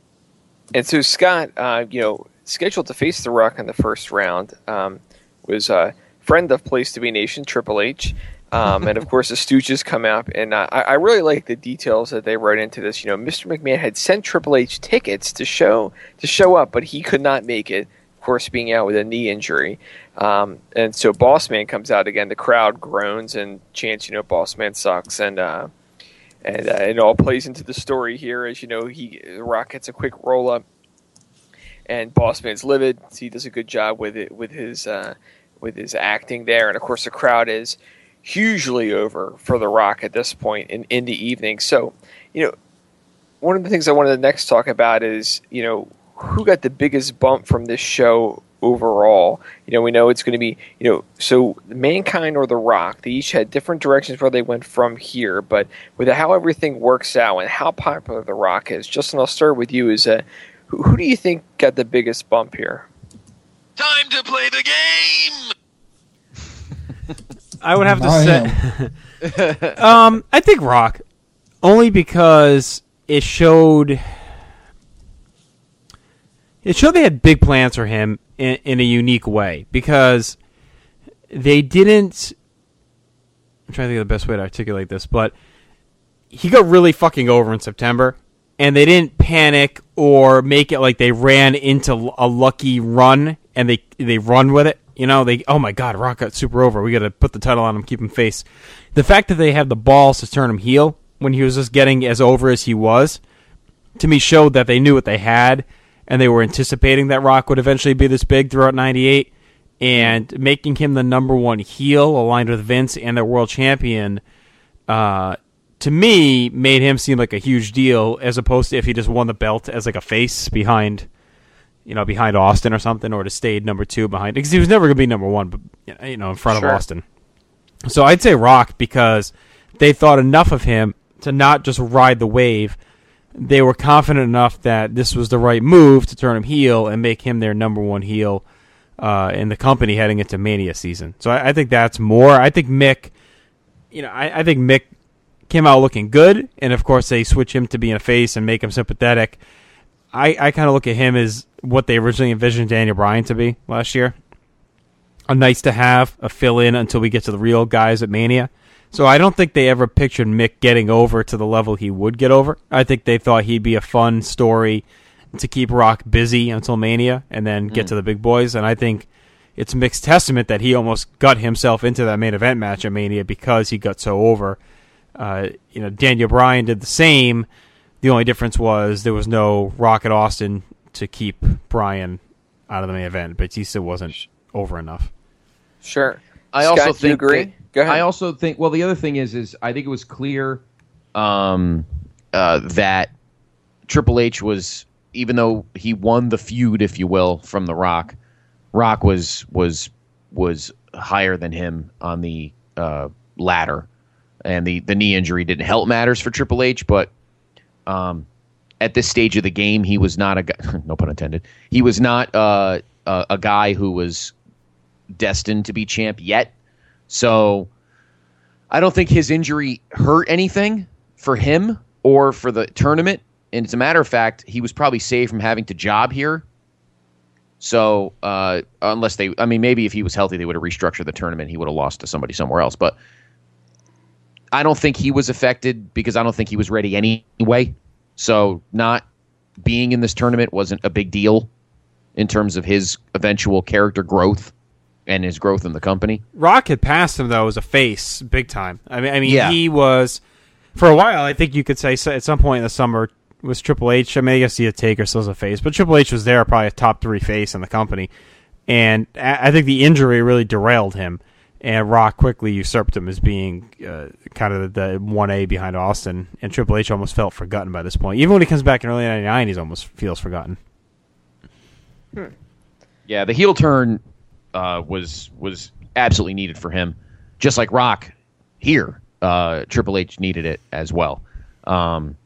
and so Scott, uh, you know, scheduled to face The Rock in the first round um, was a friend of Place to Be Nation, Triple H. Um, and of course, the Stooges come out, and uh, I, I really like the details that they wrote into this. You know, Mister McMahon had sent Triple H tickets to show to show up, but he could not make it. Of course, being out with a knee injury, um, and so Boss Man comes out again. The crowd groans and chants, "You know, Boss Man sucks," and uh, and uh, it all plays into the story here. As you know, he Rock gets a quick roll up, and Boss Man's livid. He does a good job with it with his uh, with his acting there, and of course, the crowd is hugely over for The Rock at this point in, in the evening. So, you know, one of the things I wanted to next talk about is, you know, who got the biggest bump from this show overall. You know, we know it's going to be, you know, so Mankind or The Rock, they each had different directions where they went from here, but with how everything works out and how popular The Rock is, Justin, I'll start with you. Is uh, who, who do you think got the biggest bump here? Time to play the game! I would have to I say, um, I think Rock, only because it showed, it showed they had big plans for him in, in a unique way, because they didn't. I'm trying to think of the best way to articulate this, but he got really fucking over in September, and they didn't panic or make it like they ran into a lucky run and they they run with it. You know, they, oh my God, Rock got super over. We got to put the title on him, keep him face. The fact that they had the balls to turn him heel when he was just getting as over as he was, to me showed that they knew what they had, and they were anticipating that Rock would eventually be this big throughout ninety-eight, and making him the number one heel aligned with Vince and their world champion, uh, to me, made him seem like a huge deal, as opposed to if he just won the belt as like a face behind, you know, behind Austin or something, or to stayed number two behind, because he was never going to be number one, but you know, in front Sure. of Austin. So I'd say Rock, because they thought enough of him to not just ride the wave. They were confident enough that this was the right move to turn him heel and make him their number one heel uh, in the company heading into Mania season. So I, I think that's more. I think Mick, you know, I, I think Mick came out looking good, and of course they switch him to being a face and make him sympathetic. I, I kind of look at him as what they originally envisioned Daniel Bryan to be last year. A nice to have, a fill-in until we get to the real guys at Mania. So I don't think they ever pictured Mick getting over to the level he would get over. I think they thought he'd be a fun story to keep Rock busy until Mania and then get mm. to the big boys. And I think it's Mick's testament that he almost got himself into that main event match at Mania because he got so over. Uh, you know, Daniel Bryan did the same. The only difference was there was no Rock at Austin to keep Bryan out of the main event. Batista wasn't over enough. Sure. I Scott, also do you think agree? that- Go ahead. I also think, well, the other thing is, is I think it was clear um, uh, that Triple H was, even though he won the feud, if you will, from The Rock, Rock was was was higher than him on the uh, ladder, and the, the knee injury didn't help matters for Triple H. But um, at this stage of the game, he was not a guy, no pun intended. He was not uh, a, a guy who was destined to be champ yet. So I don't think his injury hurt anything for him or for the tournament. And as a matter of fact, he was probably saved from having to job here. So uh, unless they, I mean, maybe if he was healthy, they would have restructured the tournament. He would have lost to somebody somewhere else. But I don't think he was affected because I don't think he was ready anyway. So not being in this tournament wasn't a big deal in terms of his eventual character growth and his growth in the company. Rock had passed him, though, as a face, big time. I mean, I mean, yeah. he was, for a while, I think you could say, at some point in the summer, was Triple H. I mean, I guess he had Taker still as a face, but Triple H was there, probably a top three face in the company. And I think the injury really derailed him, and Rock quickly usurped him as being uh, kind of the one A behind Austin, and Triple H almost felt forgotten by this point. Even when he comes back in early ninety-nine, he almost feels forgotten. Hmm. Yeah, the heel turn uh, was was absolutely needed for him, just like Rock here. Uh, Triple H needed it as well. Um,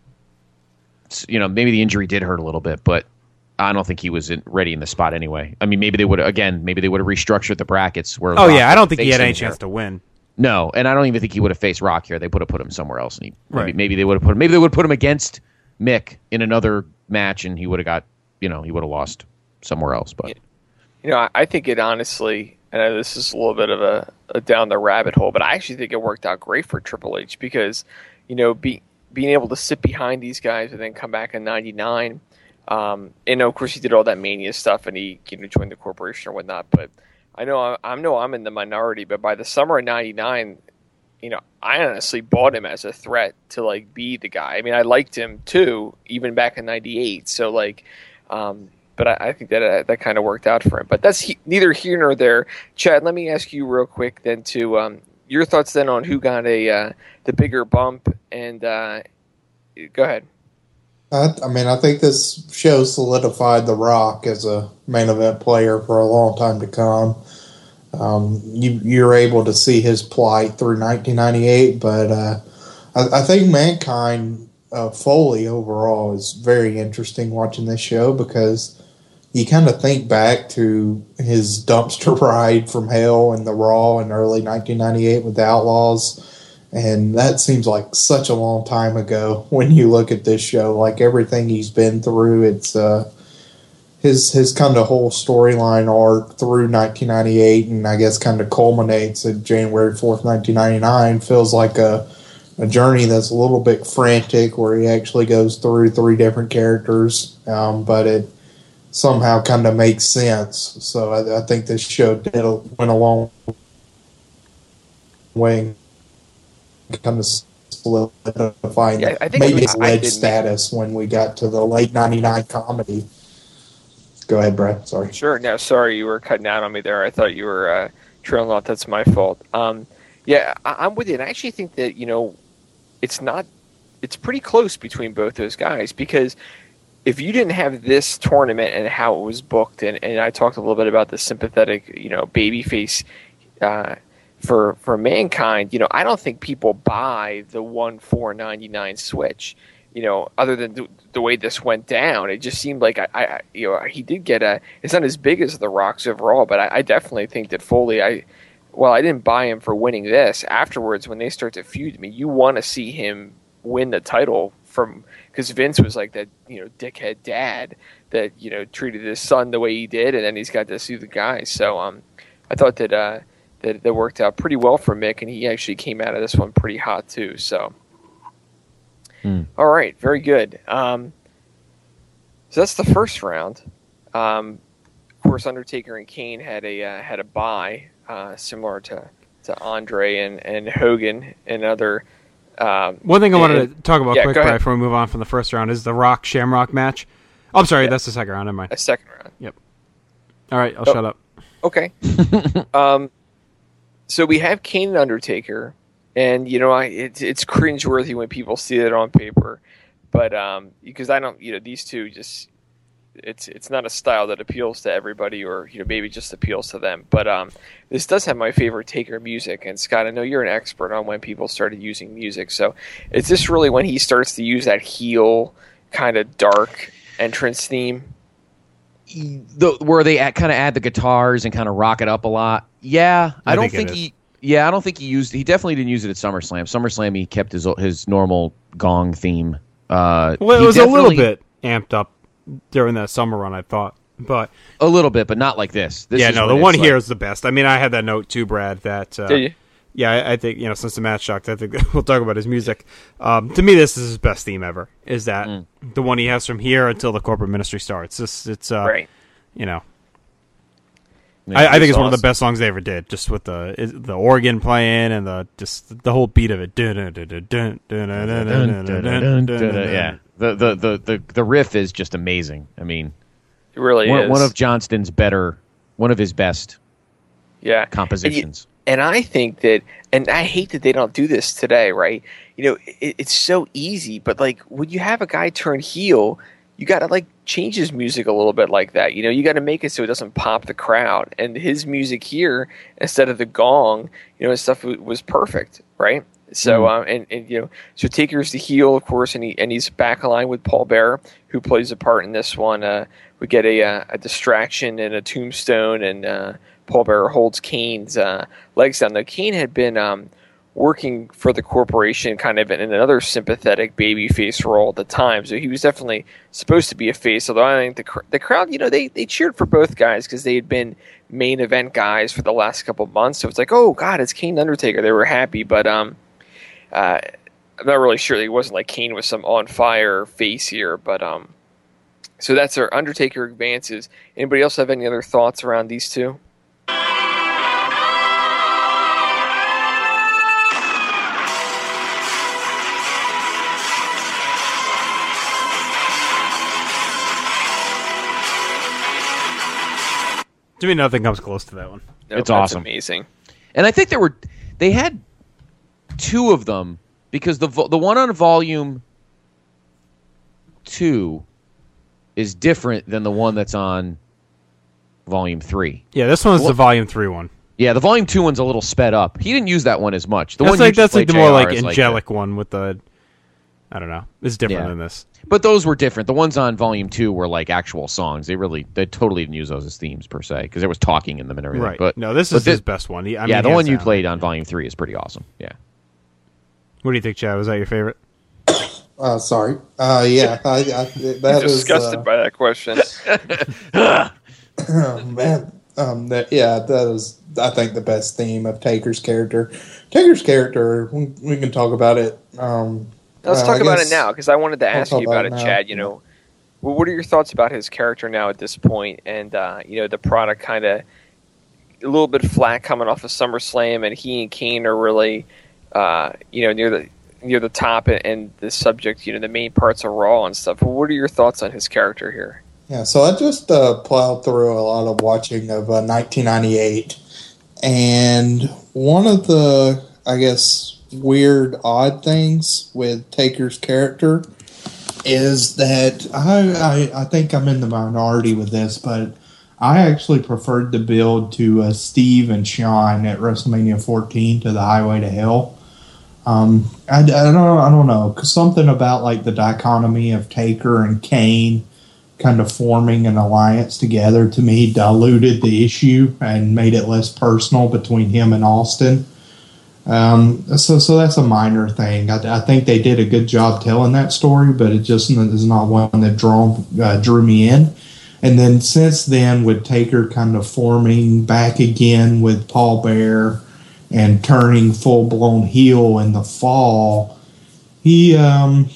you know, maybe the injury did hurt a little bit, but I don't think he was in, ready in the spot anyway. I mean, maybe they would again. Maybe they would have restructured the brackets. Where oh Rock yeah, I don't think he had any here. chance to win. No, and I don't even think he would have faced Rock here. They would have put him somewhere else, and he, right. maybe, maybe they would have put him. Maybe they would have put him against Mick in another match, and he would have got. You know, he would have lost somewhere else. But you know, I think it honestly and I know this is a little bit of a, a down the rabbit hole, but I actually think it worked out great for Triple H because, you know, be, being able to sit behind these guys and then come back in ninety-nine. Um, and of course, he did all that Mania stuff, and he you know joined the corporation or whatnot. But I know I, I know I'm in the minority. But by the summer of ninety-nine, you know, I honestly bought him as a threat to like be the guy. I mean, I liked him too, even back in ninety-eight. So like, um, but I, I think that uh, that kind of worked out for him. But that's he, neither here nor there. Chad, let me ask you real quick then to um, your thoughts then on who got a uh, the bigger bump, and uh, go ahead. I, I mean, I think this show solidified The Rock as a main event player for a long time to come. Um, you, you're able to see his plight through nineteen ninety-eight, but uh, I, I think Mankind uh, Foley overall is very interesting watching this show because you kind of think back to his dumpster ride from hell in the Raw in early nineteen ninety-eight with the Outlaws. And that seems like such a long time ago when you look at this show. Like everything he's been through, it's uh, his his kind of whole storyline arc through nineteen ninety-eight, and I guess kind of culminates at January fourth, nineteen ninety-nine. Feels like a a journey that's a little bit frantic, where he actually goes through three different characters, um, but it somehow kind of makes sense. So I, I think this show did a, went a long way. Kind of solidifying yeah, I think maybe was, his ledge status when we got to the late ninety-nine comedy. Go ahead, Brad. Sorry. Sure. No, sorry, you were cutting out on me there. I thought you were uh, trailing off. That's my fault. Um, yeah, I, I'm with you. And I actually think that, you know, it's not, it's pretty close between both those guys because if you didn't have this tournament and how it was booked, and, and I talked a little bit about the sympathetic, you know, babyface uh For for Mankind, you know, I don't think people buy the one four ninety-nine switch. You know, other than the, the way this went down, it just seemed like I, I, you know, he did get a. It's not as big as the Rock's overall, but I, I definitely think that Foley. I, well, I didn't buy him for winning this. Afterwards, when they start to feud, I mean, you want to see him win the title from because Vince was like that, you know, dickhead dad that you know treated his son the way he did, and then he's got to sue the guy. So, um, I thought that. Uh, That, that worked out pretty well for Mick, and he actually came out of this one pretty hot too. So, mm. All right, very good. Um, so that's the first round. Um, of course, Undertaker and Kane had a uh, had a bye, uh, similar to, to Andre and, and Hogan and other. Um, one thing I and, wanted to talk about yeah, quick before we move on from the first round is the Rock Shamrock match. Oh, I'm sorry, yeah. That's the second round. Never mind. A second round. Yep. All right, I'll oh, shut up. Okay. um. So we have Kane and Undertaker, and you know, I it's it's cringeworthy when people see it on paper, but um, because I don't, you know, these two just it's it's not a style that appeals to everybody, or you know, maybe just appeals to them. But um, this does have my favorite Taker music, and Scott, I know you're an expert on when people started using music. So is this really when he starts to use that heel kind of dark entrance theme? The, where they kind of add the guitars and kind of rock it up a lot. Yeah, I, I don't think, think he. Yeah, I don't think he used. He definitely didn't use it at SummerSlam. SummerSlam, he kept his his normal gong theme. Uh, well, it was a little bit amped up during that summer run, I thought, but a little bit, but not like this. this yeah, is no, the one like, here is the best. I mean, I had that note too, Brad. That uh, did you? Yeah, I, I think you know since the match shocked, I think we'll talk about his music. Um, to me, this is his best theme ever. Is that mm. the one he has from here until the corporate ministry starts? It's it's uh, right. You know, yeah, I, I think it's awesome. one of the best songs they ever did. Just with the the organ playing and the just the whole beat of it. Yeah, the the the the the riff is just amazing. I mean, it really one, is one of Johnston's better, one of his best, yeah, compositions. And, you, and I think that, and I hate that they don't do this today, right? You know, it, it's so easy, but like when you have a guy turn heel, you got to like change his music a little bit like that. You know, you got to make it so it doesn't pop the crowd. And his music here, instead of the gong, you know, his stuff was perfect, right? So, mm. um, and, and you know, so Taker's the heel, of course, and he and he's back aligned with Paul Bearer, who plays a part in this one. Uh, we get a uh, a distraction and a tombstone, and uh, Paul Bearer holds Kane's uh, legs down. Now, Kane had been um, working for the corporation kind of in another sympathetic babyface role at the time. So he was definitely supposed to be a face, although I think the, cr- the crowd, you know, they, they cheered for both guys because they had been main event guys for the last couple of months. So it's like, oh, God, it's Kane Undertaker. They were happy, but um, uh, I'm not really sure. It wasn't like Kane was some on-fire face here, but um, so that's our Undertaker advances. Anybody else have any other thoughts around these two? To me, nothing comes close to that one. Nope, it's awesome, amazing. And I think there were they had two of them because the the one on volume two is different than the one that's on volume three. Yeah, this one's the, the volume three one. Yeah, the volume two one's a little sped up. He didn't use that one as much. The that's one like that's like the J R more like is angelic like one with the. I don't know. It's different Yeah. than this. But those were different. The ones on volume two were like actual songs. They really, they totally didn't use those as themes per se because there was talking in them and everything. Right. But no, this but is thi- his best one. He, I yeah, mean, the hands one you down. played on volume three is pretty awesome. Yeah. What do you think, Chad? Was that your favorite? Uh, sorry. Uh, yeah, I, I, that I'm is, disgusted uh, by that question. oh, man. Um, that, yeah, that is, I think, the best theme of Taker's character. Taker's character, we, we can talk about it. Um, Let's uh, talk I about guess- it now, because I wanted to I'll ask talk you about it, now. Chad. You know, well, what are your thoughts about his character now at this point, and uh, you know, the product kind of a little bit flat coming off of SummerSlam, and he and Kane are really, uh, you know, near the near the top, and, and the subject, you know, the main parts of Raw and stuff. Well, what are your thoughts on his character here? Yeah, so I just uh, plowed through a lot of watching of uh, nineteen ninety-eight, and one of the, I guess, weird, odd things with Taker's character is that I, I, I think I'm in the minority with this, but I actually preferred the build to uh, Steve and Shawn at WrestleMania fourteen to the Highway to Hell. Um, I, I don't, I don't know, 'cause something about like the dichotomy of Taker and Kane kind of forming an alliance together to me diluted the issue and made it less personal between him and Austin. Um, so, so that's a minor thing. I, I think they did a good job telling that story, but it just is not one that drew, uh, drew me in. And then since then, with Taker kind of forming back again with Paul Bearer and turning full-blown heel in the fall, he um,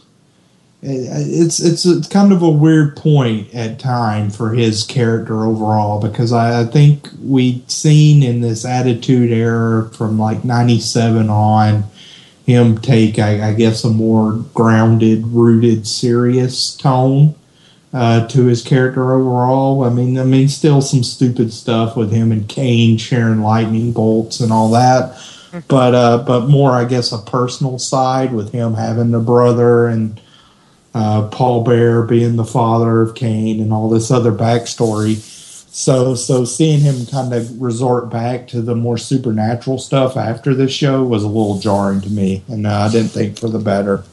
it's it's it's kind of a weird point at time for his character overall, because I, I think we'd seen in this Attitude Era from like ninety-seven on him take, I, I guess, a more grounded, rooted, serious tone uh, to his character overall. I mean, I mean, still some stupid stuff with him and Kane sharing lightning bolts and all that, but uh, but more, I guess, a personal side with him having a brother and uh, Paul Bearer being the father of Kane and all this other backstory. So, so seeing him kind of resort back to the more supernatural stuff after this show was a little jarring to me, and uh, I didn't think for the better.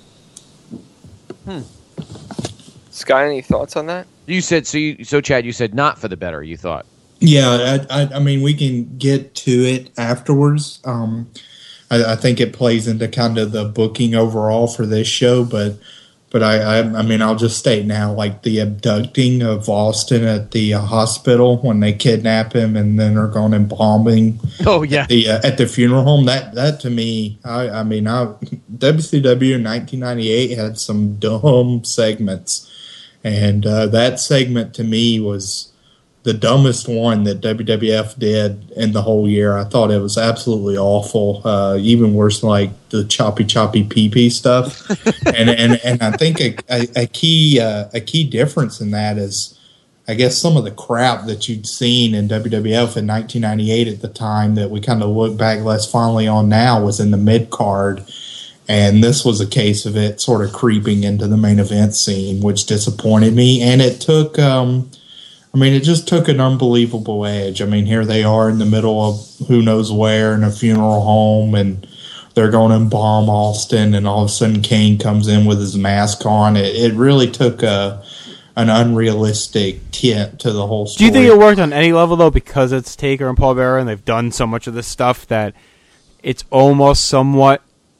Hmm. Scott, any thoughts on that? You said so. You, so Chad, you said not for the better. You thought. Yeah, I, I, I mean, we can get to it afterwards. Um, I, I think it plays into kind of the booking overall for this show, but. But I, I, I mean, I'll just state now, like the abducting of Austin at the uh, hospital when they kidnap him and then are going and bombing. Oh yeah, at the, uh, at the funeral home. That that to me, I, I mean, I, W C W in nineteen ninety-eight had some dumb segments, and uh, that segment to me was the dumbest one that W W F did in the whole year. I thought it was absolutely awful. Uh, even worse than like the choppy choppy pee pee stuff. and, and and I think a, a, a key uh, a key difference in that is, I guess, some of the crap that you'd seen in W W F in nineteen ninety-eight at the time that we kind of look back less fondly on now was in the mid card. And this was a case of it sort of creeping into the main event scene, which disappointed me. And it took, um, I mean, it just took an unbelievable edge. I mean, here they are in the middle of who knows where in a funeral home, and they're going to bomb Austin, and all of a sudden Kane comes in with his mask on. It, it really took a an unrealistic tint to the whole story. Do you think it worked on any level, though, because it's Taker and Paul Bearer, and they've done so much of this stuff that it's almost somewhat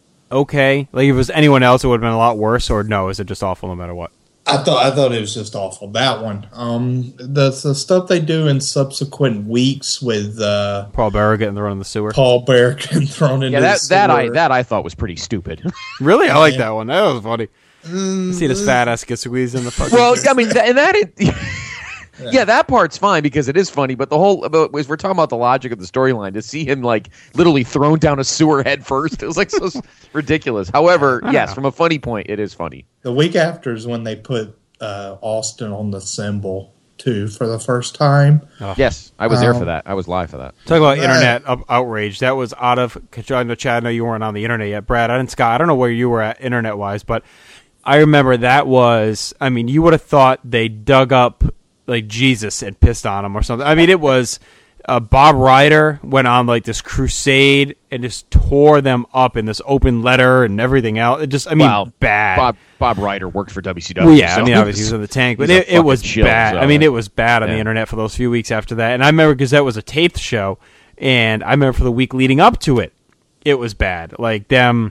okay. Like if it was anyone else, it would have been a lot worse. Or no, is it just awful no matter what? I thought I thought it was just awful. That one, um, the the stuff they do in subsequent weeks with uh, Paul Bearer getting thrown in the sewer. Paul Bearer getting thrown into yeah, that the that sewer. I that I thought was pretty stupid. Really, I like Yeah. that one. That was funny. Mm, See this fat ass get squeezed in the fucking. Well, I mean, that, and that it, yeah. yeah, that part's fine because it is funny. But the whole, about, as we're talking about the logic of the storyline, to see him like literally thrown down a sewer head first, it was like so ridiculous. However, yes, know. from a funny point, it is funny. The week after is when they put uh, Austin on the symbol too for the first time. Oh. Yes, I was there Um, for that. I was live for that. Talk about That- internet up- outrage. That was out of. I know, Chad, I know you weren't on the internet yet. Brad, I didn't. Scott, I don't know where you were at internet wise, but I remember that was. I mean, you would have thought they dug up like Jesus and pissed on him or something. I mean, it was. Uh, Bob Ryder went on like this crusade and just tore them up in this open letter and everything else. It just, I mean, Well, bad. Bob Bob Ryder worked for W C W. Well, yeah, so I mean, obviously he was in the tank, but he's a it, it was fucking shill, bad. so, I mean, it was bad on yeah. the internet for those few weeks after that. And I remember because that was a taped show, and I remember for the week leading up to it, it was bad. Like them,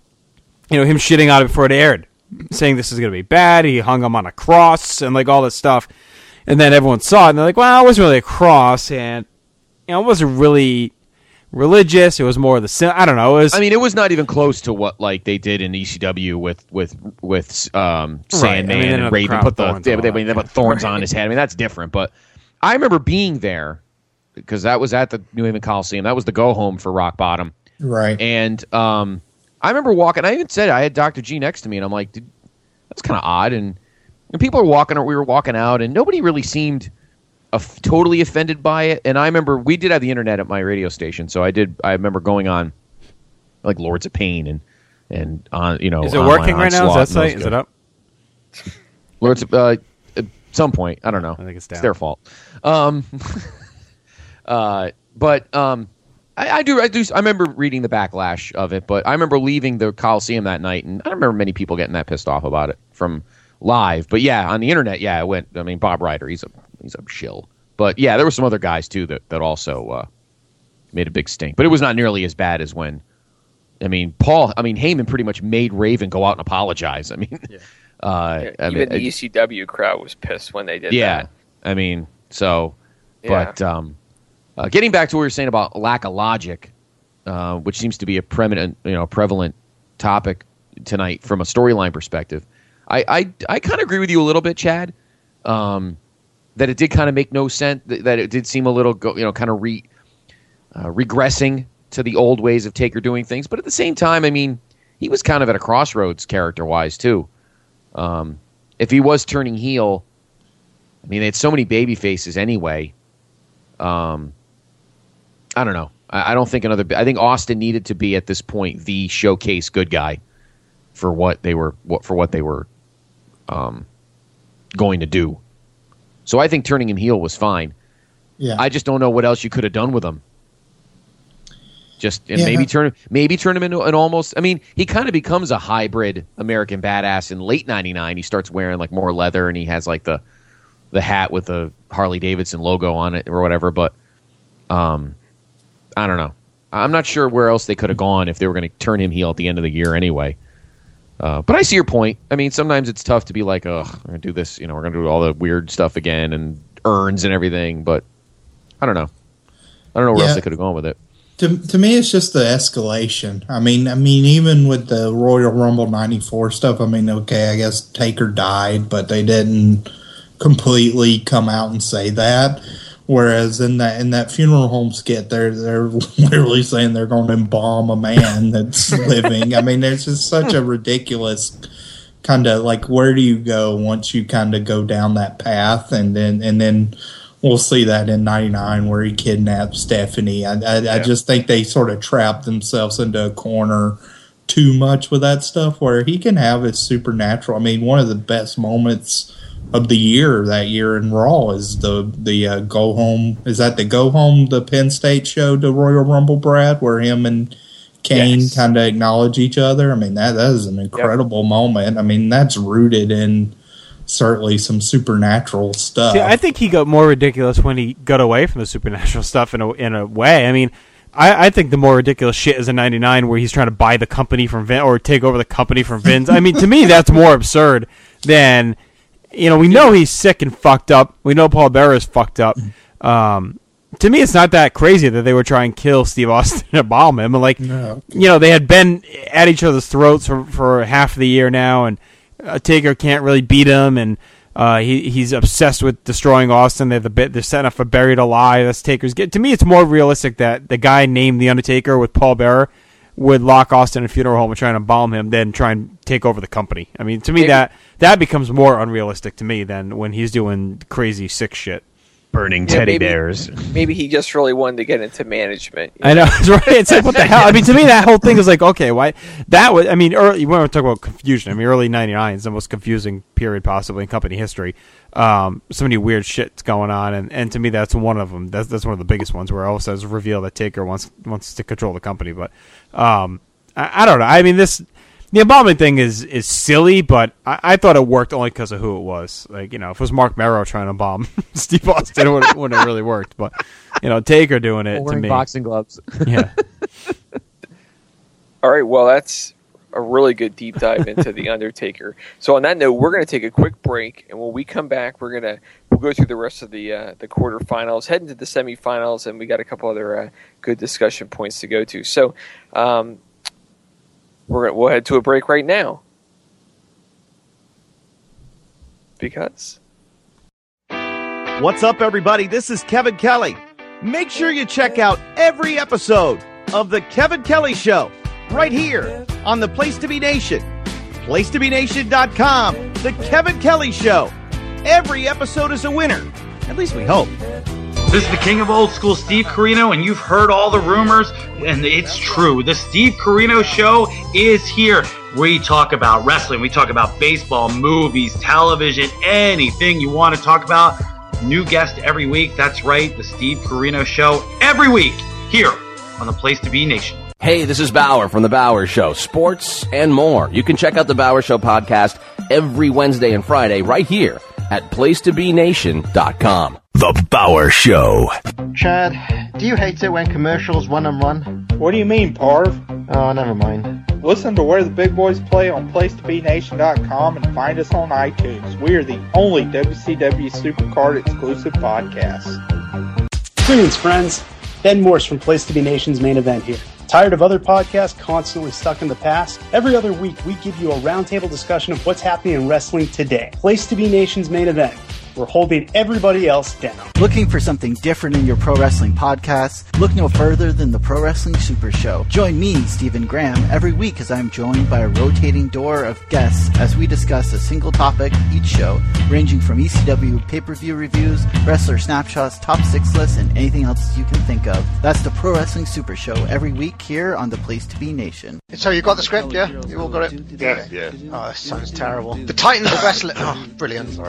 you know, him shitting on it before it aired, saying this is going to be bad. He hung him on a cross and like all this stuff. And then everyone saw it, and they're like, well, it wasn't really a cross, and you know, it wasn't really religious. It was more of the sin. I don't know. It was, I mean, it was not even close to what like they did in E C W with with with um, Sandman I mean, they didn't have and the Raven crown put the thorns they, and they, all they that, put yeah. thorns on his head. I mean, that's different. But I remember being there because that was at the New Haven Coliseum. That was the go home for Rock Bottom, Right. and um, I remember walking. I even said I had Doctor G next to me, and I'm like, Dude, that's kind of odd. And, and people were walking. We were walking out, and nobody really seemed Uh, totally offended by it. And I remember we did have the internet at my radio station, so I did. I remember going on like Lords of Pain and and on you know. is it Online working right now? Is Onslaught that and site? those Is it guys. up? Lords of, uh, at some point, I don't know. I think it's down. their fault. Um, uh, but um, I, I do. I do. I remember reading the backlash of it, but I remember leaving the Coliseum that night, and I don't remember many people getting that pissed off about it from live. But yeah, on the internet, yeah, it went. I mean, Bob Ryder, he's a he's a shill. But yeah, there were some other guys too that that also uh, made a big stink. But it was not nearly as bad as when. I mean, Paul. I mean, Heyman pretty much made Raven go out and apologize. I mean, Yeah. uh, Yeah, I even mean, the E C W crowd was pissed when they did yeah. that. I mean, so, Yeah. but um, uh, getting back to what you were saying about lack of logic, uh, which seems to be a prevalent, you know, prevalent topic tonight from a storyline perspective. I I, I kind of agree with you a little bit, Chad. Um, that it did kind of make no sense. That, that it did seem a little, go, you know, kind of re uh, regressing to the old ways of Taker doing things. But at the same time, I mean, he was kind of at a crossroads character wise too. Um, if he was turning heel. I mean, they had so many baby faces anyway. Um, I don't know. I, I don't think another. I think Austin needed to be at this point the showcase good guy for what they were. What for what they were um, going to do. So I think turning him heel was fine. Yeah. I just don't know what else you could have done with him. Just and Yeah. maybe turn maybe turn him into an almost. I mean, he kind of becomes a hybrid American badass in late ninety-nine. He starts wearing like more leather, and he has like the the hat with the Harley Davidson logo on it or whatever. But um, I don't know. I'm not sure where else they could have gone if they were going to turn him heel at the end of the year anyway. Uh, but I see your point. I mean, sometimes it's tough to be like, oh, we're going to do this. You know, we're going to do all the weird stuff again and urns and everything. But I don't know. I don't know where Yeah. else they could have gone with it. To to me, it's just the escalation. I mean, I mean, even with the Royal Rumble ninety-four stuff, I mean, okay, I guess Taker died, but they didn't completely come out and say that. Whereas in that in that funeral home skit, they're they're literally saying they're going to embalm a man that's living. I mean, there's just such a ridiculous kind of like, where do you go once you kind of go down that path, and then and then. We'll see that in ninety-nine where he kidnapped Stephanie. I, I, Yeah. I just think they sort of trapped themselves into a corner too much with that stuff where he can have his supernatural. I mean, one of the best moments of the year that year in Raw is the the uh, go home. Is that the go home, the Penn State show, the Royal Rumble, Brad, where him and Kane Yes. kind of acknowledge each other? I mean, that, that is an incredible moment. I mean, that's rooted in certainly some supernatural stuff. See, I think he got more ridiculous when he got away from the supernatural stuff in a in a way. I mean, I, I think the more ridiculous shit is in ninety-nine where he's trying to buy the company from Vince or take over the company from Vince. I mean, to me, that's more absurd than, you know, we know he's sick and fucked up. We know Paul Bearer is fucked up. Um, to me, it's not that crazy that they would try and kill Steve Austin and bomb him. And like, no. you know, they had been at each other's throats for, for half the year now, and uh, Taker can't really beat him, and Uh, he he's obsessed with destroying Austin. They're the bit they're setting up for Buried Alive. That's Taker's get. To me, it's more realistic that the guy named The Undertaker with Paul Bearer would lock Austin in a funeral home and try to bomb him, then try and take over the company. I mean, to me, Maybe. that that becomes more unrealistic to me than when he's doing crazy sick shit. Burning yeah, teddy maybe, bears. Maybe he just really wanted to get into management. I know, it's right. It's like, what the hell? I mean, to me, that whole thing is like, okay, why? That was, I mean, early, when we talk about confusion, I mean, early ninety-nine is the most confusing period possibly in company history. Um, so many weird shit's going on, and, and to me, that's one of them. That's that's one of the biggest ones where all of a sudden it's revealed that Taker wants wants to control the company. But um, I, I don't know. I mean, this. The embalming thing is, is silly, but I, I thought it worked only because of who it was. Like, you know, if it was Mark Merrow trying to embalm Steve Austin, it wouldn't, wouldn't have really worked. But, you know, Taker doing it wearing to me. boxing gloves. Yeah. All right, well, that's a really good deep dive into The Undertaker. So on that note, we're going to take a quick break, and when we come back, we're going to we'll go through the rest of the uh, the quarterfinals, head into the semifinals, and we got a couple other uh, good discussion points to go to. So, um, We're gonna, we'll head to a break right now. Because. What's up, everybody? This is Kevin Kelly. Make sure you check out every episode of The Kevin Kelly Show right here on the Place to Be Nation. place to be nation dot com. The Kevin Kelly Show. Every episode is a winner. At least we hope. This is the king of old school, Steve Corino, and you've heard all the rumors, and it's true. The Steve Corino Show is here. We talk about wrestling, we talk about baseball, movies, television, anything you want to talk about. New guest every week. That's right, the Steve Corino Show every week here on the Place to Be Nation. Hey, this is Bauer from The Bauer Show, sports and more. You can check out The Bauer Show podcast every Wednesday and Friday right here at place to be nation dot com. The Bauer Show. Chad, do you hate it when commercials run and run? What do you mean, Parv? Oh, never mind. Listen to Where the Big Boys Play on place to be nation dot com and find us on iTunes. We are the only W C W Supercard exclusive podcast. Greetings, friends. Ben Morse from Place to Be Nation's Main Event here. Tired of other podcasts constantly stuck in the past? Every other week, we give you a roundtable discussion of what's happening in wrestling today. Place to Be Nation's Main Event. We're holding everybody else down. Looking for something different in your pro wrestling podcast? Look no further than the Pro Wrestling Super Show. Join me, Stephen Graham, every week as I'm joined by a rotating door of guests as we discuss a single topic each show, ranging from E C W pay-per-view reviews, wrestler snapshots, top six lists, and anything else you can think of. That's the Pro Wrestling Super Show every week here on the Place to Be Nation. So you got the script, yeah? You all got it? Yeah, yeah. Oh, that sounds terrible. The Titans of Wrestling... Oh, brilliant. Sorry.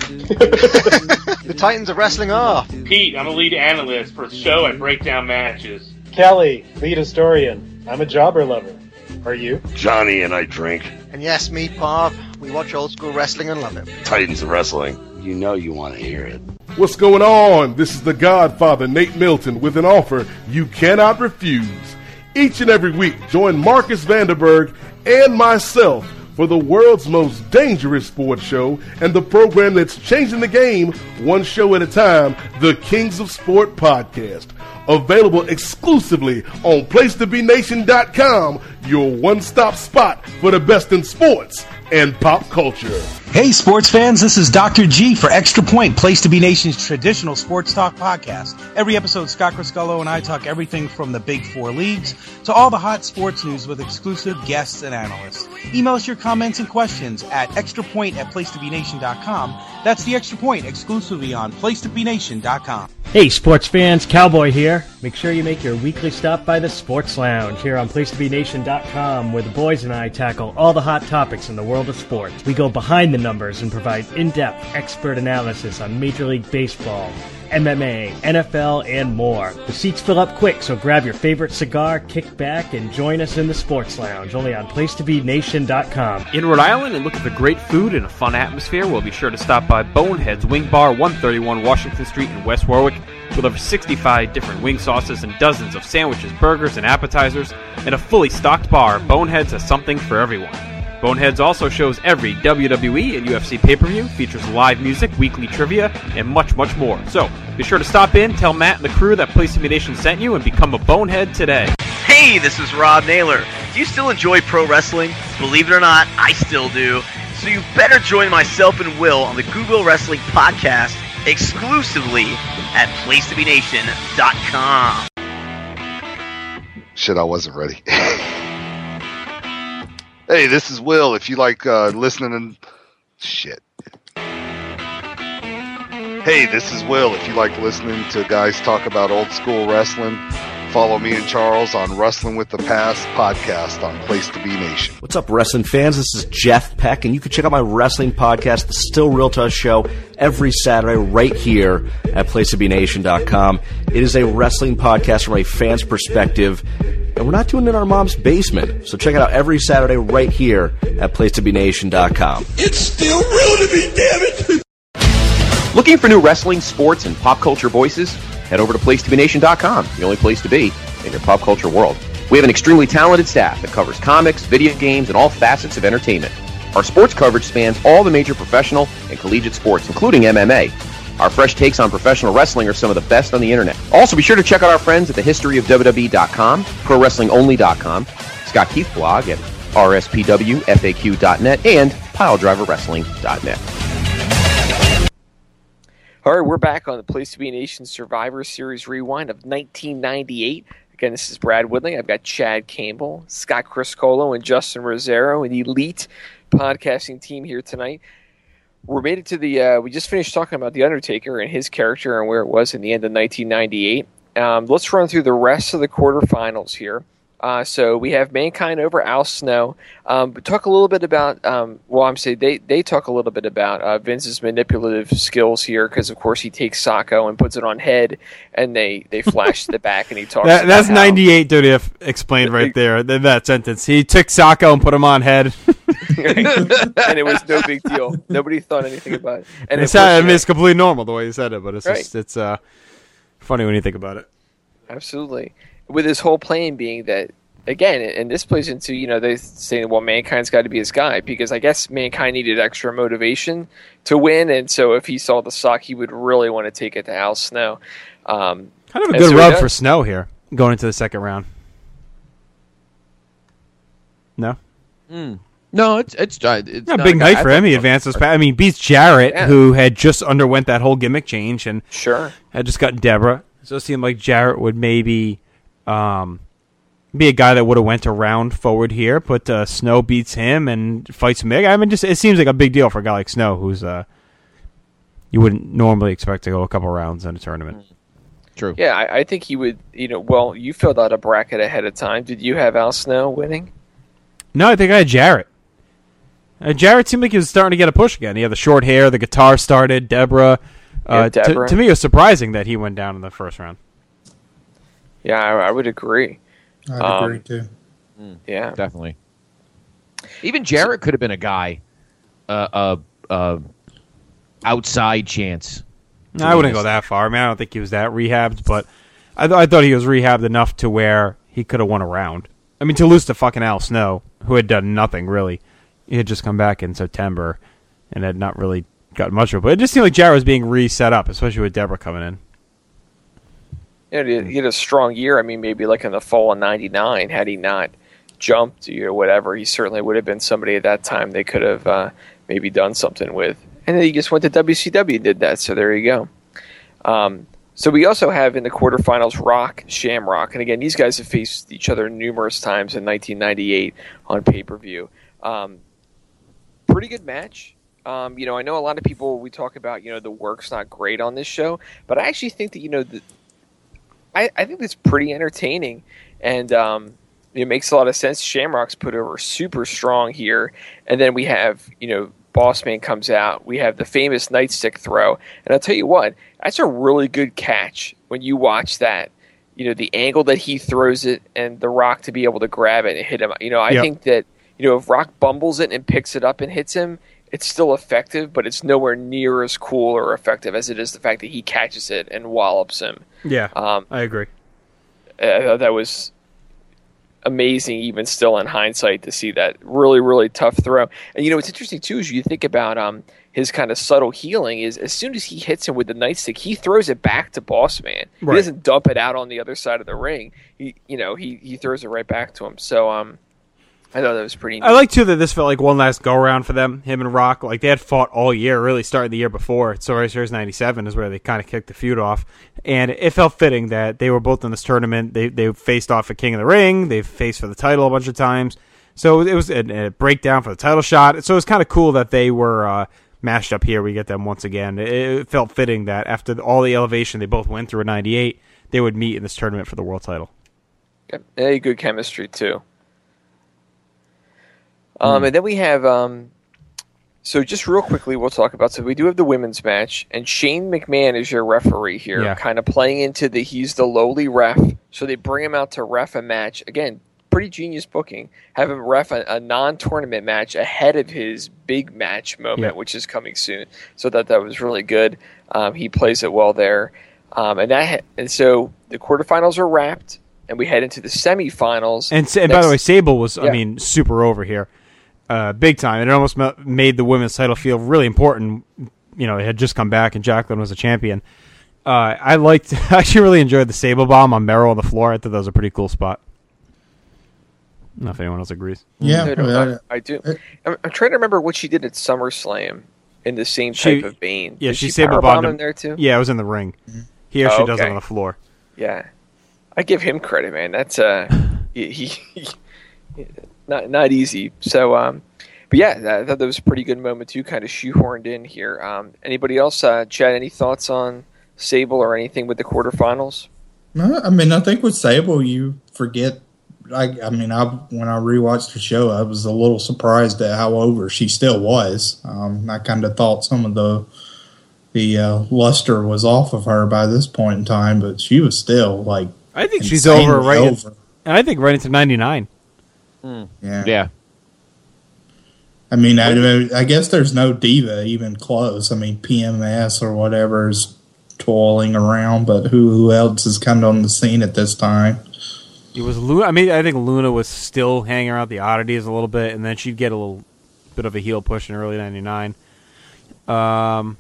The Titans of Wrestling are... Pete, I'm a lead analyst for the show. I break down matches. Kelly, lead historian. I'm a jobber lover. Are you? Johnny and I drink. And yes, me, Parv. We watch old school wrestling and love it. Titans of Wrestling. You know you want to hear it. What's going on? This is the Godfather, Nate Milton, with an offer you cannot refuse. Each and every week, join Marcus Vanderberg and myself for the world's most dangerous sports show and the program that's changing the game one show at a time, the Kings of Sport Podcast. Available exclusively on place to be nation dot com, your one-stop spot for the best in sports and pop culture. Hey, sports fans, this is Doctor G for Extra Point, Place to Be Nation's traditional sports talk podcast. Every episode, Scott Criscullo and I talk everything from the big four leagues to all the hot sports news with exclusive guests and analysts. Email us your comments and questions at extrapoint at place to be nation dot com. That's the Extra Point exclusively on place to be nation dot com. Hey, sports fans, Cowboy here. Make sure you make your weekly stop by the Sports Lounge here on place to be nation dot com, where the boys and I tackle all the hot topics in the world of sports. We go behind the numbers and provide in-depth expert analysis on Major League Baseball, M M A, N F L, and more. The seats fill up quick, so grab your favorite cigar, kick back, and join us in the Sports Lounge, only on place to be nation dot com. In Rhode Island and looking for great food and a fun atmosphere, we'll be sure to stop by Bonehead's Wing Bar, one thirty-one Washington Street in West Warwick. With over sixty-five different wing sauces and dozens of sandwiches, burgers, and appetizers, and a fully stocked bar, Boneheads has something for everyone. Boneheads also shows every W W E and U F C pay-per-view, features live music, weekly trivia, and much, much more. So, be sure to stop in, tell Matt and the crew that Place to Be Nation sent you, and become a Bonehead today. Hey, this is Rob Naylor. Do you still enjoy pro wrestling? Believe it or not, I still do. So you better join myself and Will on the Google Wrestling Podcast exclusively at place to be nation dot com. Shit, I wasn't ready. Hey, this is Will. If you like uh, listening and... Shit. Hey, this is Will. If you like listening to guys talk about old school wrestling, follow me and Charles on Wrestling with the Past podcast on Place to Be Nation. What's up, wrestling fans? This is Jeff Peck, and you can check out my wrestling podcast, The Still Real to Us Show, every Saturday right here at place to be nation dot com. It is a wrestling podcast from a fan's perspective, and we're not doing it in our mom's basement. So check it out every Saturday right here at place to be nation dot com. It's still real to me, damn it! Looking for new wrestling, sports, and pop culture voices? Head over to place to be nation dot com, the only place to be in your pop culture world. We have an extremely talented staff that covers comics, video games, and all facets of entertainment. Our sports coverage spans all the major professional and collegiate sports, including M M A. Our fresh takes on professional wrestling are some of the best on the internet. Also, be sure to check out our friends at the history of W W E dot com, pro wrestling only dot com, Scott Keith blog at R S P W F A Q dot net, and pile driver wrestling dot net. All right, we're back on the Place to Be Nation Survivor Series Rewind of nineteen ninety-eight. Again, this is Brad Woodling. I've got Chad Campbell, Scott Criscolo, and Justin Rosero, an elite podcasting team here tonight. We made it to the, uh, we just finished talking about The Undertaker and his character and where it was in the end of nineteen ninety-eight. Um, let's run through the rest of the quarterfinals here. Uh, so we have Mankind over Al Snow. Um, but talk a little bit about, um, well, I'm saying they, they talk a little bit about uh, Vince's manipulative skills here because, of course, he takes Sacco and puts it on head, and they, they flash to the back, and he talks that, about That's how, ninety-eight, W W F explained right there, in that sentence. He took Sacco and put him on head. And it was no big deal. Nobody thought anything about it. And it's, I mean, it's completely normal the way you said it, but it's right. just, it's uh, funny when you think about it. Absolutely. With his whole plan being that, again, and this plays into, you know, they say, well, Mankind's got to be his guy, because I guess Mankind needed extra motivation to win, and so if he saw the sock, he would really want to take it to Al Snow. Um, kind of a good so rub for Snow here, going into the second round. No? Mm. No, it's it's, it's a big night for him. He advances. I mean, beats Jarrett, yeah. who had just underwent that whole gimmick change, and sure had just gotten Deborah. So it seemed like Jarrett would maybe um, be a guy that would have went a round forward here, but uh, Snow beats him and fights Mig. I mean, just it seems like a big deal for a guy like Snow, who's uh, you wouldn't normally expect to go a couple rounds in a tournament. True. Yeah, I, I think he would. You know, well, you filled out a bracket ahead of time. Did you have Al Snow winning? No, I think I had Jarrett. Uh, Jarrett seemed like he was starting to get a push again. He had the short hair, the guitar started, Deborah. Uh, yeah, Deborah. To, to me, it was surprising that he went down in the first round. Yeah, I, I would agree. I'd um, agree, too. Yeah. Definitely. Even Jarrett could have been a guy, uh, uh, uh, outside chance. No, I wouldn't go that far. I mean, I don't think he was that rehabbed, but I, th- I thought he was rehabbed enough to where he could have won a round. I mean, to lose to fucking Al Snow, who had done nothing, really. He had just come back in September and had not really gotten much of it. But it just seemed like Jarrett was being reset up, especially with Deborah coming in. Yeah, he had a strong year. I mean, maybe like in the fall of ninety-nine, had he not jumped or whatever, he certainly would have been somebody at that time they could have uh, maybe done something with. And then he just went to W C W and did that, so there you go. Um, so we also have in the quarterfinals Rock, Shamrock. And again, these guys have faced each other numerous times in nineteen ninety-eight on pay-per-view. Um, pretty good match. Um, you know, I know a lot of people, we talk about, you know, the work's not great on this show, but I actually think that, you know, the, I, I think it's pretty entertaining, and um, it makes a lot of sense. Shamrock's put over super strong here, and then we have, you know, Bossman comes out. We have the famous nightstick throw, and I'll tell you what, that's a really good catch when you watch that. You know, the angle that he throws it, and the Rock to be able to grab it and hit him. You know, I yep. think that, you know, if Rock bumbles it and picks it up and hits him, it's still effective, but it's nowhere near as cool or effective as it is the fact that he catches it and wallops him. Yeah, um, I agree. Uh, that was amazing, even still in hindsight, to see that really, really tough throw. And you know, what's interesting too is you think about um, his kind of subtle healing is as soon as he hits him with the nightstick, he throws it back to Boss Man. Right. He doesn't dump it out on the other side of the ring. He, you know, he he throws it right back to him. So um, I thought that was pretty neat. I like too that this felt like one last go around for them, him and Rock. Like they had fought all year, really starting the year before. Survivor Series ninety-seven is where they kind of kicked the feud off, and it felt fitting that they were both in this tournament. They they faced off at King of the Ring. They've faced for the title a bunch of times, so it was a, a breakdown for the title shot. So it was kind of cool that they were uh, mashed up here. We get them once again. It, it felt fitting that after all the elevation they both went through in ninety-eight, they would meet in this tournament for the world title. Yep. Yeah, good chemistry too. Um, Mm. and then we have, um, so just real quickly, we'll talk about, so we do have the women's match, and Shane McMahon is your referee here, Yeah. kind of playing into the, he's the lowly ref, so they bring him out to ref a match. Again, pretty genius booking. Have him ref a, a non-tournament match ahead of his big match moment, Yeah. which is coming soon. So that that was really good. Um, he plays it well there. Um, and that ha- and so the quarterfinals are wrapped, and we head into the semifinals. And, and by the Next- way, Sable was, I Yeah. mean, super over here. Uh, big time. And it almost ma- made the women's title feel really important. You know, it had just come back and Jacqueline was a champion. Uh, I liked, I actually really enjoyed the Sable Bomb on Merrill on the floor. I thought that was a pretty cool spot. I don't know if anyone else agrees. Yeah, No, no, well, I, I do. I'm, I'm trying to remember what she did at SummerSlam in the same She- type of vein. Yeah, Did she, she Sable powerbomb bombed him him there too. Yeah, it was in the ring. Here Oh, she does it okay. on the floor. Yeah, I give him credit, man. That's uh, he, he not not easy. So, um, but yeah, I thought that was a pretty good moment too, kind of shoehorned in here. Um, anybody else, uh, Chad? Any thoughts on Sable or anything with the quarterfinals? No, I mean, I think with Sable, you forget. I, I mean, I when I rewatched the show, I was a little surprised at how over she still was. Um, I kind of thought some of the the uh, luster was off of her by this point in time, but she was still like. I think she's insanely over right. over. And I think right into ninety-nine. Yeah. Yeah. I mean, I, I guess there's no diva even close. I mean, P M S or whatever is toiling around, but who who else is kind of on the scene at this time? It was Luna. I mean, I think Luna was still hanging around the oddities a little bit, and then she'd get a little bit of a heel push in early ninety-nine. Um,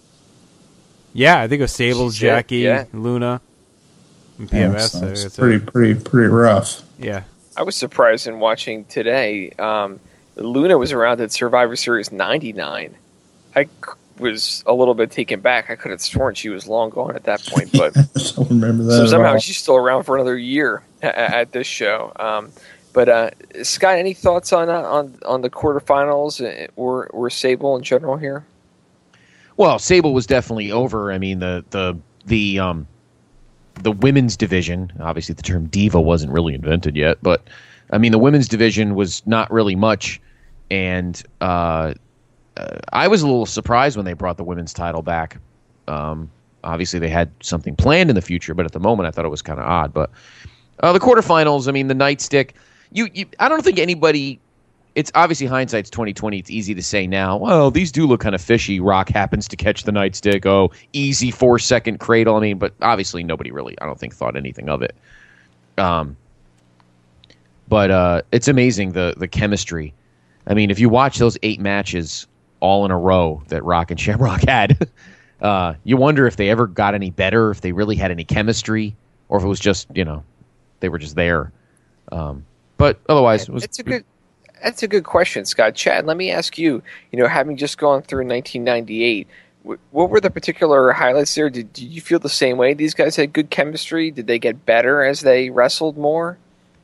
yeah, I think it was Sable, She's it, Jackie, yeah. Luna, and P Yeah, M S. so it's That's pretty, it. pretty, pretty rough. Yeah. I was surprised in watching today. Um, Luna was around at Survivor Series ninety-nine. I c- was a little bit taken back. I could have sworn she was long gone at that point, but I don't remember that. so at somehow all. she's still around for another year at, at this show. Um, but uh, Scott, any thoughts on uh, on on the quarterfinals uh, or or Sable in general here? Well, Sable was definitely over. I mean, the the the um the women's division. Obviously, the term diva wasn't really invented yet, but I mean, the women's division was not really much, and uh, uh, I was a little surprised when they brought the women's title back. Um, obviously, they had something planned in the future, but at the moment, I thought it was kind of odd. But uh, the quarterfinals. I mean, the nightstick. You, you, I don't think anybody. It's obviously hindsight's twenty twenty. It's easy to say now. Well, these do look kind of fishy. Rock happens to catch the nightstick. Oh, easy four second cradle. I mean, but obviously nobody really, I don't think, thought anything of it. Um, but uh, it's amazing the the chemistry. I mean, if you watch those eight matches all in a row that Rock and Shamrock had, uh, you wonder if they ever got any better, if they really had any chemistry, or if it was just, you know, they were just there. Um, but otherwise, it was. It's a good. That's a good question, Scott. Chad, let me ask you, you know, having just gone through nineteen ninety-eight, wh- what were the particular highlights there? Did, did you feel the same way? These guys had good chemistry? Did they get better as they wrestled more?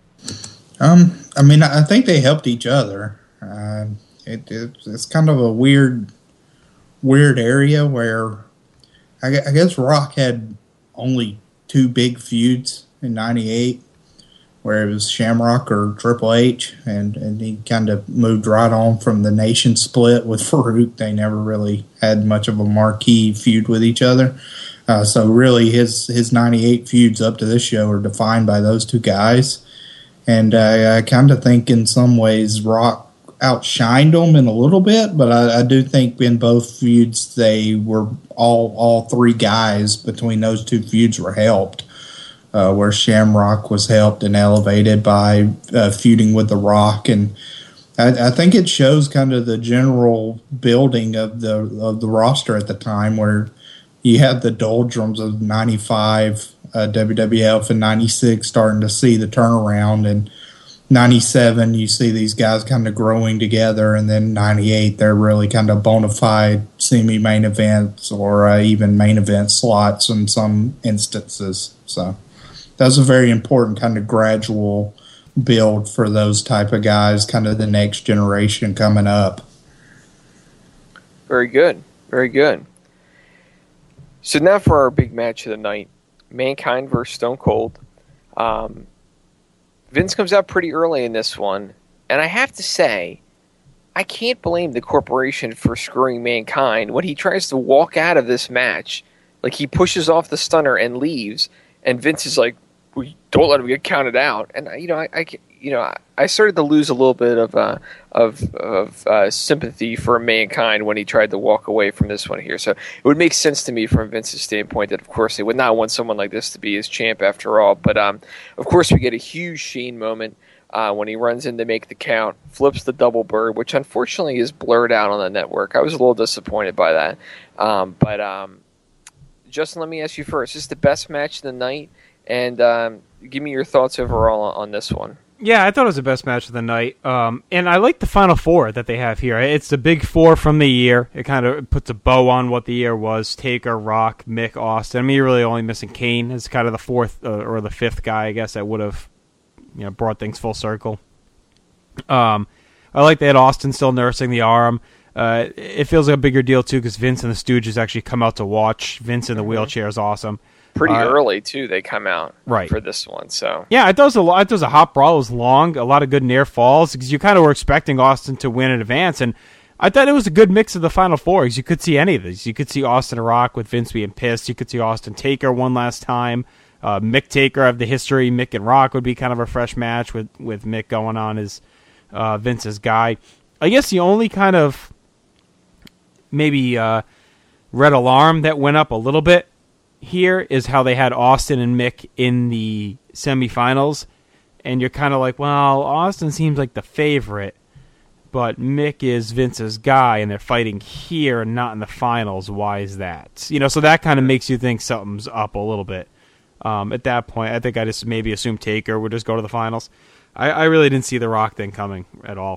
Um, I mean, I think they helped each other. Uh, it, it it's kind of a weird, weird area where I, gu- I guess Rock had only two big feuds in ninety-eight, where it was Shamrock or Triple H, and, and he kind of moved right on from the nation split with Farouk. They never really had much of a marquee feud with each other. Uh, so really his, his ninety-eight feuds up to this show are defined by those two guys. And I, I kind of think in some ways Rock outshined them in a little bit, but I, I do think in both feuds they were all all three guys between those two feuds were helped. Uh, where Shamrock was helped and elevated by uh, feuding with The Rock, and I, I think it shows kind of the general building of the of the roster at the time, where you had the doldrums of ninety-five uh, W W F and ninety-six starting to see the turnaround, and ninety-seven you see these guys kind of growing together, and then ninety-eight they're really kind of bona fide semi-main events or uh, even main event slots in some instances. So that's a very important kind of gradual build for those type of guys, kind of the next generation coming up. Very good. Very good. So now for our big match of the night, Mankind versus Stone Cold. Um, Vince comes out pretty early in this one, and I have to say, I can't blame the corporation for screwing Mankind when he tries to walk out of this match. Like, he pushes off the stunner and leaves, and Vince is like, we don't let him get counted out. And you know, I, I you know, I started to lose a little bit of uh, of of uh, sympathy for Mankind when he tried to walk away from this one here. So it would make sense to me from Vince's standpoint that, of course, they would not want someone like this to be his champ after all. But um, of course, we get a huge Shane moment uh, when he runs in to make the count, flips the double bird, which unfortunately is blurred out on the network. I was a little disappointed by that. Um, but um, Justin, let me ask you first: is this the best match of the night? And um, give me your thoughts overall on this one. Yeah, I thought it was the best match of the night. Um, and I like the final four that they have here. It's the big four from the year. It kind of puts a bow on what the year was. Taker, Rock, Mick, Austin. I mean, you're really only missing Kane as kind of the fourth uh, or the fifth guy, I guess, that would have you know brought things full circle. Um, I like they had Austin still nursing the arm. Uh, it feels like a bigger deal, too, because Vince and the Stooges actually come out to watch. Vince in the wheelchair is awesome. Pretty uh, early, too, they come out right. for this one. So yeah, I thought it was a, I thought it was a hot brawl. It was long, a lot of good near falls, because you kind of were expecting Austin to win in advance. And I thought it was a good mix of the Final Four, because you could see any of these. You could see Austin and Rock with Vince being pissed. You could see Austin Taker one last time. Uh, Mick Taker of the history. Mick and Rock would be kind of a fresh match with, with Mick going on as uh, Vince's guy. I guess the only kind of maybe uh, red alarm that went up a little bit here is how they had Austin and Mick in the semifinals, and you're kind of like, well, Austin seems like the favorite, but Mick is Vince's guy, and they're fighting here and not in the finals. Why is that? You know, so that kind of makes you think something's up a little bit. Um, at that point, I think I just maybe assumed Taker would just go to the finals. I, I really didn't see the Rock thing coming at all.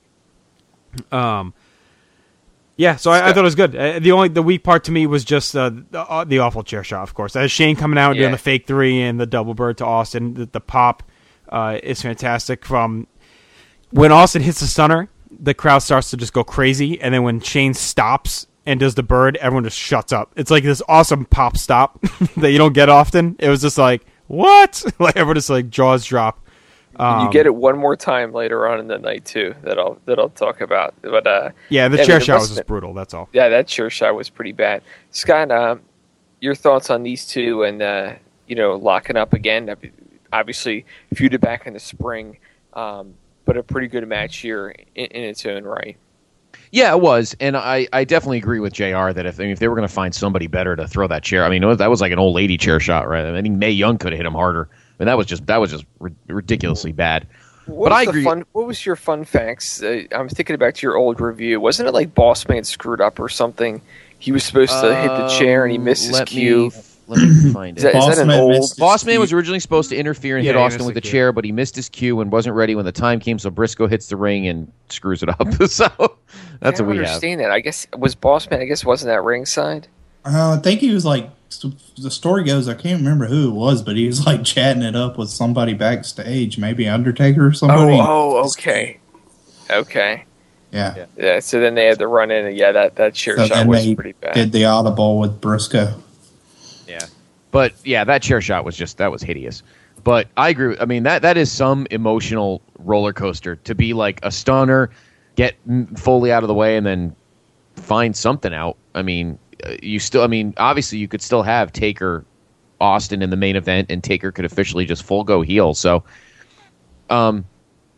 Um. Yeah, so I, I thought it was good. Uh, the only the weak part to me was just uh, the, uh, the awful chair shot, of course. As Shane coming out and yeah. doing the fake three and the double bird to Austin, the, the pop uh, is fantastic. From when Austin hits the stunner, the crowd starts to just go crazy, and then when Shane stops and does the bird, everyone just shuts up. It's like this awesome pop stop that you don't get often. It was just like, what? Like everyone just like jaws drop. Um, you get it one more time later on in the night too. That I'll that I'll talk about. But uh, yeah, the yeah, chair I mean, shot was just brutal. That's all. Yeah, that chair shot was pretty bad. Scott, uh, your thoughts on these two and uh, you know locking up again? Obviously, feuded back in the spring, um, but a pretty good match here in, in its own right. Yeah, it was, and I, I definitely agree with J R that if I mean, if they were going to find somebody better to throw that chair, I mean that was like an old lady chair shot, right? I think Mae Young could have hit him harder. I mean, that was just that was just ridiculously bad. What but was I the agree. Fun, what was your fun facts? Uh, I'm thinking back to your old review. Wasn't it like Boss Man screwed up or something? He was supposed to um, hit the chair and he missed his let cue. Me, let me find it. Is that, is that an old? Boss Man was originally supposed to interfere and yeah, hit Austin with the the chair, but he missed his cue and wasn't ready when the time came. So Briscoe hits the ring and screws it up. so that's I what we have. I understand that. I guess was Boss Man. I guess wasn't that ringside? Uh, I think he was like, the story goes, I can't remember who it was, but he was like chatting it up with somebody backstage, maybe Undertaker or somebody. Oh, oh okay. Okay. Yeah. yeah. Yeah, so then they had to run in, and yeah, that, that chair so shot was pretty bad. Did the audible with Briscoe. Yeah. But yeah, that chair shot was just, that was hideous. But I agree. I mean, that that is some emotional roller coaster to be like a stunner, get Foley out of the way, and then find something out. I mean, you still, I mean, obviously you could still have Taker Austin in the main event, and Taker could officially just full go heel. So, um,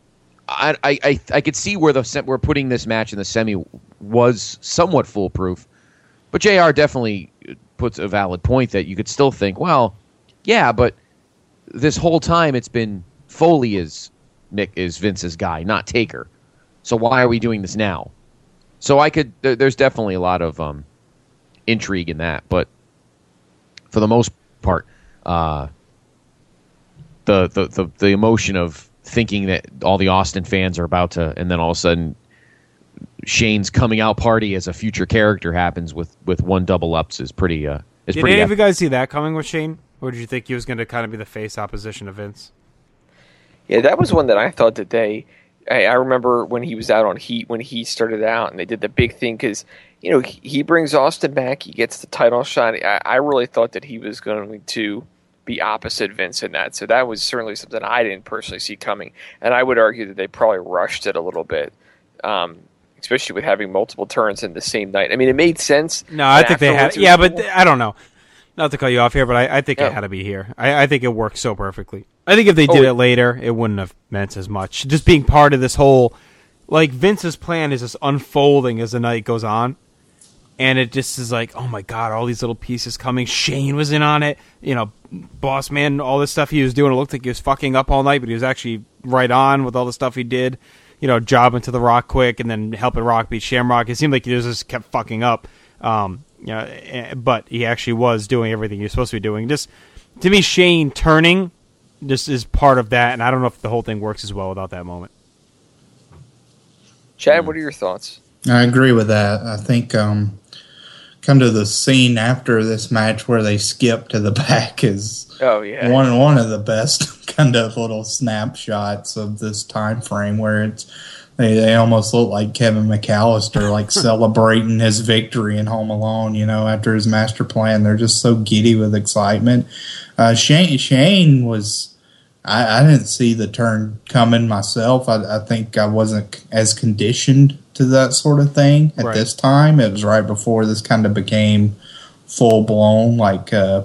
I, I, I, I could see where the we're putting this match in the semi was somewhat foolproof, but J R definitely puts a valid point that you could still think, well, yeah, but this whole time it's been Foley is Mick is Vince's guy, not Taker. So why are we doing this now? So I could there, there's definitely a lot of um, intrigue in that, but for the most part, uh, the, the the the emotion of thinking that all the Austin fans are about to, and then all of a sudden Shane's coming out party as a future character happens with, with one double ups is pretty. Uh, is did pretty any epic. of you guys see that coming with Shane, or did you think he was going to kind of be the face opposition of Vince? Yeah, that was one that I thought that they. I, I remember when he was out on Heat when he started out, and they did the big thing because you know he, he brings Austin back, he gets the title shot. I, I really thought that he was going to be opposite Vince in that. So that was certainly something I didn't personally see coming. And I would argue that they probably rushed it a little bit, um, especially with having multiple turns in the same night. I mean, it made sense. No, I think they had. Yeah, cool. but th- I don't know. Not to cut you off here, but I, I think yeah. it had to be here. I, I think it worked so perfectly. I think if they did oh, it later, it wouldn't have meant as much. Just being part of this whole, like Vince's plan is just unfolding as the night goes on. And it just is like, oh my God, all these little pieces coming. Shane was in on it. You know, Boss Man, all this stuff he was doing. It looked like he was fucking up all night, but he was actually right on with all the stuff he did. You know, jobbing to the Rock quick and then helping Rock beat Shamrock. It seemed like he just kept fucking up. Um, you know, but he actually was doing everything he was supposed to be doing. Just, to me, Shane turning just is part of that, and I don't know if the whole thing works as well without that moment. Chad, what are your thoughts? I agree with that. I think um, kind of the scene after this match where they skip to the back is oh, yeah. one one of the best kind of little snapshots of this time frame where it's they, they almost look like Kevin McAllister like celebrating his victory in Home Alone, you know, after his master plan. They're just so giddy with excitement. Uh, Shane Shane was I, I didn't see the turn coming myself. I, I think I wasn't as conditioned to that sort of thing at right. this time. It was right before this kind of became full blown, like uh,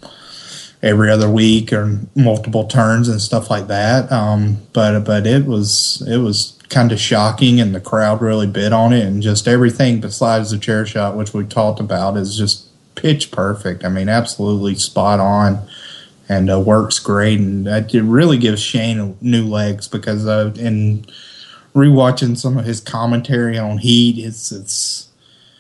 every other week or multiple turns and stuff like that. Um, but but it was it was kind of shocking, and the crowd really bit on it, and just everything besides the chair shot, which we talked about, is just pitch perfect. I mean, absolutely spot on. And uh, works great, and it really gives Shane new legs because uh, in rewatching some of his commentary on Heat, it's it's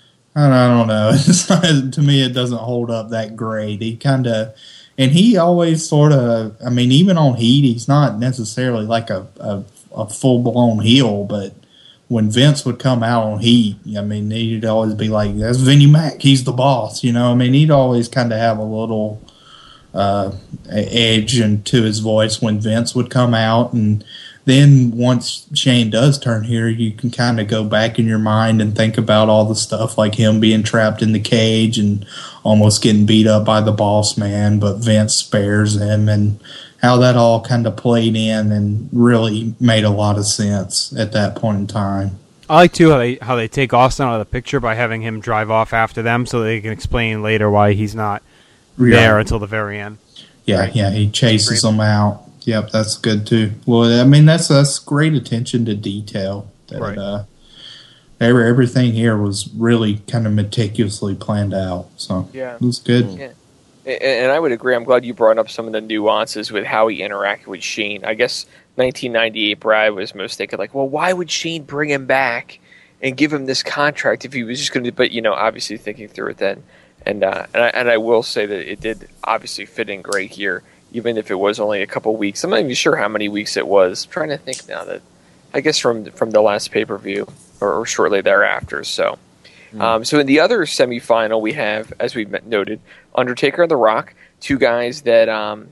I don't know. It's not, to me, it doesn't hold up that great. He kind of, and he always sort of. I mean, even on Heat, he's not necessarily like a a, a full blown heel, but when Vince would come out on Heat, I mean, he'd always be like, "That's Vinnie Mac. He's the boss." You know, I mean, he'd always kind of have a little. Uh, edge into his voice when Vince would come out, and then once Shane does turn here, you can kind of go back in your mind and think about all the stuff like him being trapped in the cage and almost getting beat up by the boss man, but Vince spares him, and how that all kind of played in and really made a lot of sense at that point in time. I like too how they how they take Austin out of the picture by having him drive off after them, so they can explain later why he's not there yeah. until the very end. Yeah, right. yeah, he chases them out. Yep, that's good too. Well, I mean, that's that's great attention to detail. That, right. Uh, every, everything here was really kind of meticulously planned out. So yeah. it was good. Yeah. And I would agree. I'm glad you brought up some of the nuances with how he interacted with Shane. I guess nineteen ninety-eight, Brad was most thinking like, well, why would Shane bring him back and give him this contract if he was just going to? But you know, obviously thinking through it then. And uh, and, I, and I will say that it did obviously fit in great here, even if it was only a couple weeks. I'm not even sure how many weeks it was. I'm trying to think now that I guess from from the last pay per view or, or shortly thereafter. So, mm. um, so in the other semifinal, we have, as we noted, Undertaker and The Rock, two guys that um,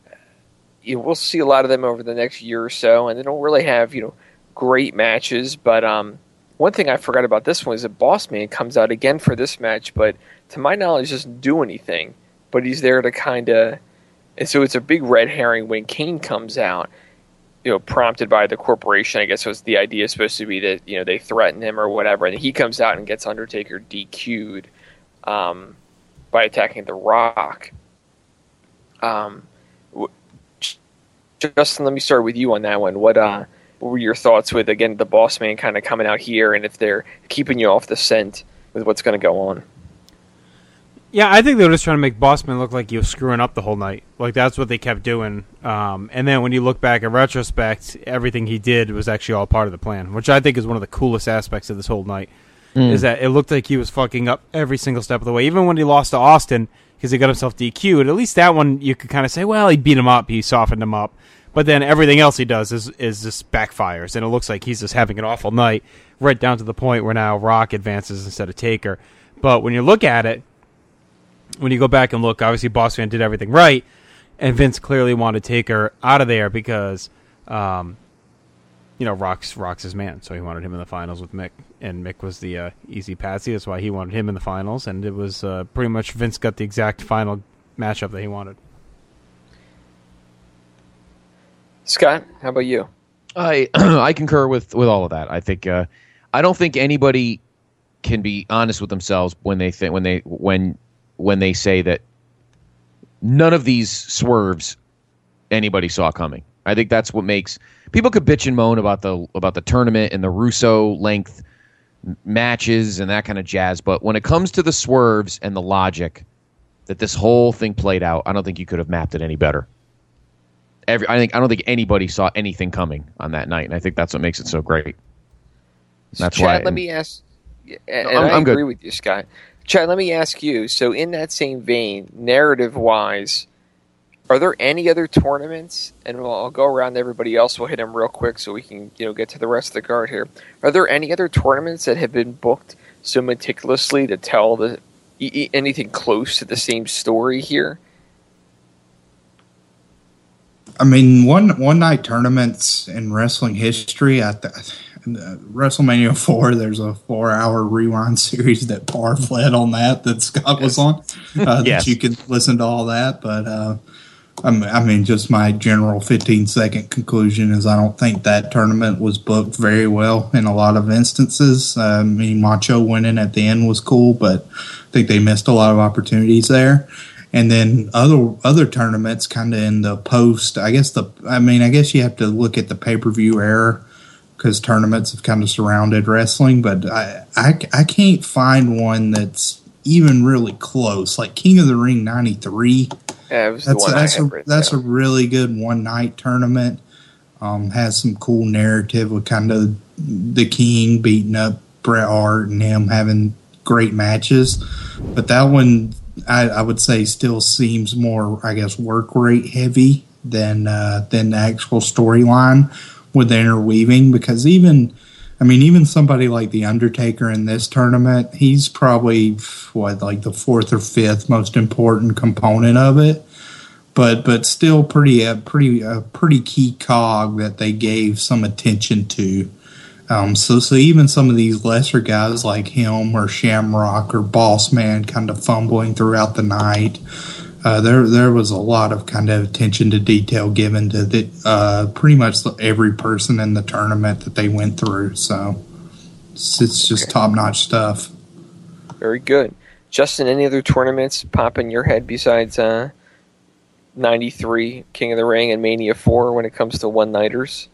you know, we'll see a lot of them over the next year or so, and they don't really have you know great matches. But um, one thing I forgot about this one is that Boss Man comes out again for this match, but to my knowledge, doesn't do anything, but he's there to kind of, and so it's a big red herring when Kane comes out, you know, prompted by the corporation. I guess was the idea supposed to be that you know they threaten him or whatever, and he comes out and gets Undertaker D Q'd um, by attacking The Rock. Um, Justin, let me start with you on that one. What uh, what were your thoughts with, again, the boss man kind of coming out here, and if they're keeping you off the scent with what's going to go on? Yeah, I think they were just trying to make Bossman look like he was screwing up the whole night. Like, that's what they kept doing. Um, and then when you look back in retrospect, everything he did was actually all part of the plan, which I think is one of the coolest aspects of this whole night, mm. is that it looked like he was fucking up every single step of the way. Even when he lost to Austin, because he got himself D Q'd, at least that one you could kind of say, well, he beat him up, he softened him up. But then everything else he does is, is just backfires, and it looks like he's just having an awful night, right down to the point where now Rock advances instead of Taker. But when you look at it, when you go back and look, obviously Bossman did everything right, and Vince clearly wanted Taker out of there because, um, you know, Rock's Rock's his man, so he wanted him in the finals with Mick, and Mick was the uh, easy patsy. That's why he wanted him in the finals, and it was uh, pretty much Vince got the exact final matchup that he wanted. Scott, how about you? I I concur with, with all of that. I think uh, I don't think anybody can be honest with themselves when they think when they when when they say that none of these swerves anybody saw coming. I think that's what makes people could bitch and moan about the about the tournament and the Russo length matches and that kind of jazz, but when it comes to the swerves and the logic that this whole thing played out, I don't think you could have mapped it any better. Every, I think I don't think anybody saw anything coming on that night, and I think that's what makes it so great. That's Chad, why. Let me ask, and I'm, I I'm agree good. with you, Scott. Chad, let me ask you. So, in that same vein, narrative-wise, are there any other tournaments? And we'll, I'll go around to everybody else. We'll hit them real quick so we can, you know, get to the rest of the card here. Are there any other tournaments that have been booked so meticulously to tell the e- anything close to the same story here? I mean, one one night tournaments in wrestling history. At the, uh, WrestleMania four, there's a four hour rewind series that Parv led on that that Scott was on. Uh, yes. That you could listen to all that, but uh, I mean, just my general fifteen second conclusion is I don't think that tournament was booked very well in a lot of instances. Uh, I mean, Macho winning at the end was cool, but I think they missed a lot of opportunities there. And then other other tournaments kind of in the post, I guess the, I mean, I guess you have to look at the pay-per-view era because tournaments have kind of surrounded wrestling, but I, I, I can't find one that's even really close. Like King of the Ring ninety-three, yeah, it was that's, the one that's, I a, had that's a really good one-night tournament. Um, has some cool narrative with kind of the King beating up Bret Hart and him having great matches. But that one, I, I would say, still seems more, I guess, work rate heavy than uh, than the actual storyline with the interweaving. Because even, I mean, even somebody like the Undertaker in this tournament, he's probably what, like the fourth or fifth most important component of it. But but still pretty a pretty a pretty key cog that they gave some attention to. Um, so, so even some of these lesser guys like him or Shamrock or Boss Man kind of fumbling throughout the night, uh, there there was a lot of kind of attention to detail given to the, uh, pretty much every person in the tournament that they went through. So it's, it's just okay. Top-notch stuff. Very good. Justin, any other tournaments pop in your head besides uh, ninety-three, King of the Ring, and Mania four when it comes to one-nighters?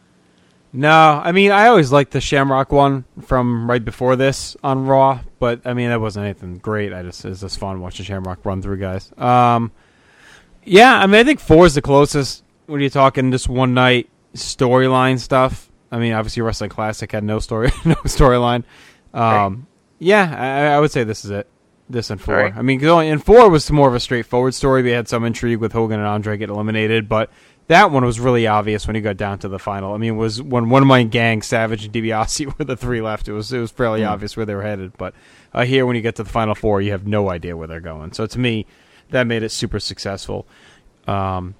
No, I mean, I always liked the Shamrock one from right before this on Raw, but, I mean, that wasn't anything great. I just, it was just fun watching Shamrock run through guys. Um, yeah, I mean, I think four is the closest when you're talking just one night storyline stuff. I mean, obviously Wrestling Classic had no story, no storyline. Um, right. Yeah, I, I would say this is it. This and four. Right. I mean, and four was more of a straightforward story. We had some intrigue with Hogan and Andre get eliminated, but that one was really obvious when you got down to the final. I mean, it was when one of my gang, Savage and DiBiase, were the three left. It was it was fairly mm. obvious where they were headed. But uh, here, when you get to the final four, you have no idea where they're going. So to me, that made it super successful. Um,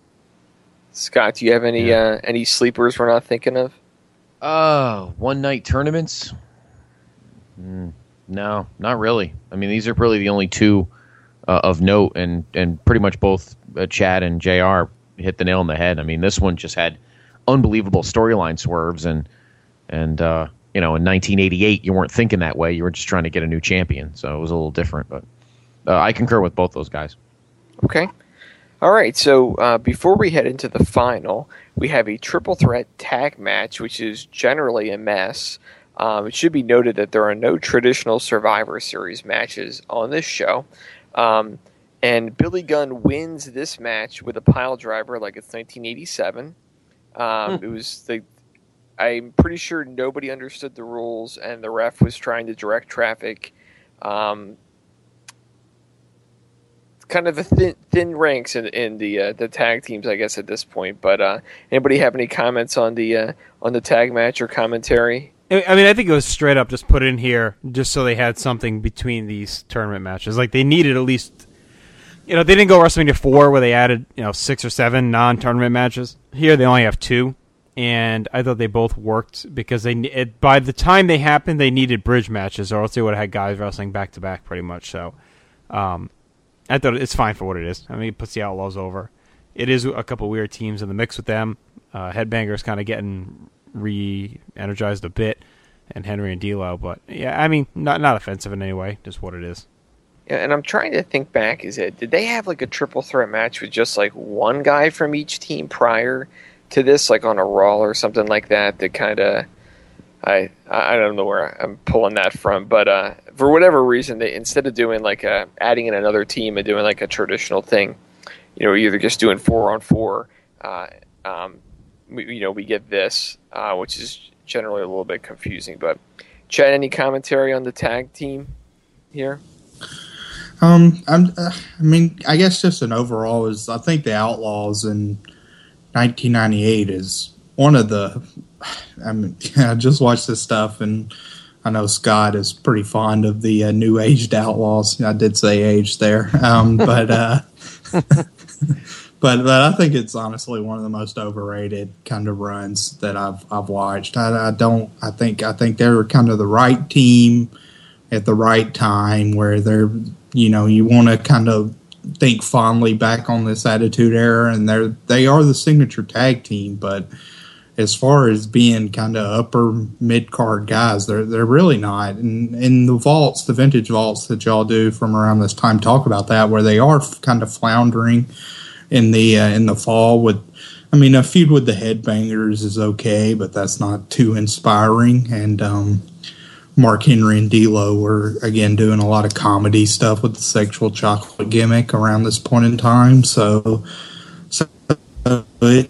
Scott, do you have any yeah. uh, any sleepers we're not thinking of? Uh, one night tournaments? Mm, no, not really. I mean, these are probably the only two uh, of note, and and pretty much both uh, Chad and J R hit the nail on the head. I mean, this one just had unbelievable storyline swerves, and and uh, you know, in nineteen eighty-eight, you weren't thinking that way. You were just trying to get a new champion, so it was a little different. But uh, I concur with both those guys. Okay. All right, so uh, before we head into the final, we have a triple threat tag match, which is generally a mess. Um, it should be noted that there are no traditional Survivor Series matches on this show. Um, and Billy Gunn wins this match with a pile driver like it's nineteen eighty-seven. Um, hmm. It was the, I'm pretty sure nobody understood the rules, and the ref was trying to direct traffic. Um, kind of a thin, thin ranks in, in the uh, the tag teams, I guess, at this point. But uh, anybody have any comments on the uh, on the tag match or commentary? I mean, I think it was straight up just put in here just so they had something between these tournament matches. Like, they needed at least, you know, they didn't go WrestleMania four where they added, you know, six or seven non-tournament matches. Here they only have two, and I thought they both worked because they it, by the time they happened, they needed bridge matches, or else they would have had guys wrestling back-to-back pretty much. So um, I thought it's fine for what it is. I mean, it puts the Outlaws over. It is a couple weird teams in the mix with them. Uh, Headbanger's kind of getting re-energized a bit, and Henry and D'Lo, but yeah, I mean, not not offensive in any way, just what it is. Yeah, and I'm trying to think back. Is it did they have like a triple threat match with just like one guy from each team prior to this, like on a Raw or something like that? That kind of, I I don't know where I'm pulling that from, but uh, for whatever reason, they instead of doing like a adding in another team and doing like a traditional thing, you know, either just doing four on four. Uh, um, We, you know, we get this, uh, which is generally a little bit confusing. But, Chad, any commentary on the tag team here? Um, I'm, uh, I mean, I guess just an overall is I think the Outlaws in nineteen ninety-eight is one of the. I mean, I just watched this stuff, and I know Scott is pretty fond of the uh, new aged Outlaws. I did say age there, um, but. Uh, But, but I think it's honestly one of the most overrated kind of runs that I've I've watched. I, I don't. I think I think they're kind of the right team at the right time, where they're, you know, you want to kind of think fondly back on this Attitude Era, and they're they are the signature tag team. But as far as being kind of upper mid card guys, they're they're really not. And in the vaults, the vintage vaults that y'all do from around this time, talk about that, where they are kind of floundering in the uh, in the fall. With, I mean, a feud with the Headbangers is okay, but that's not too inspiring. And um, Mark Henry and D'Lo were again doing a lot of comedy stuff with the sexual chocolate gimmick around this point in time. So, so it,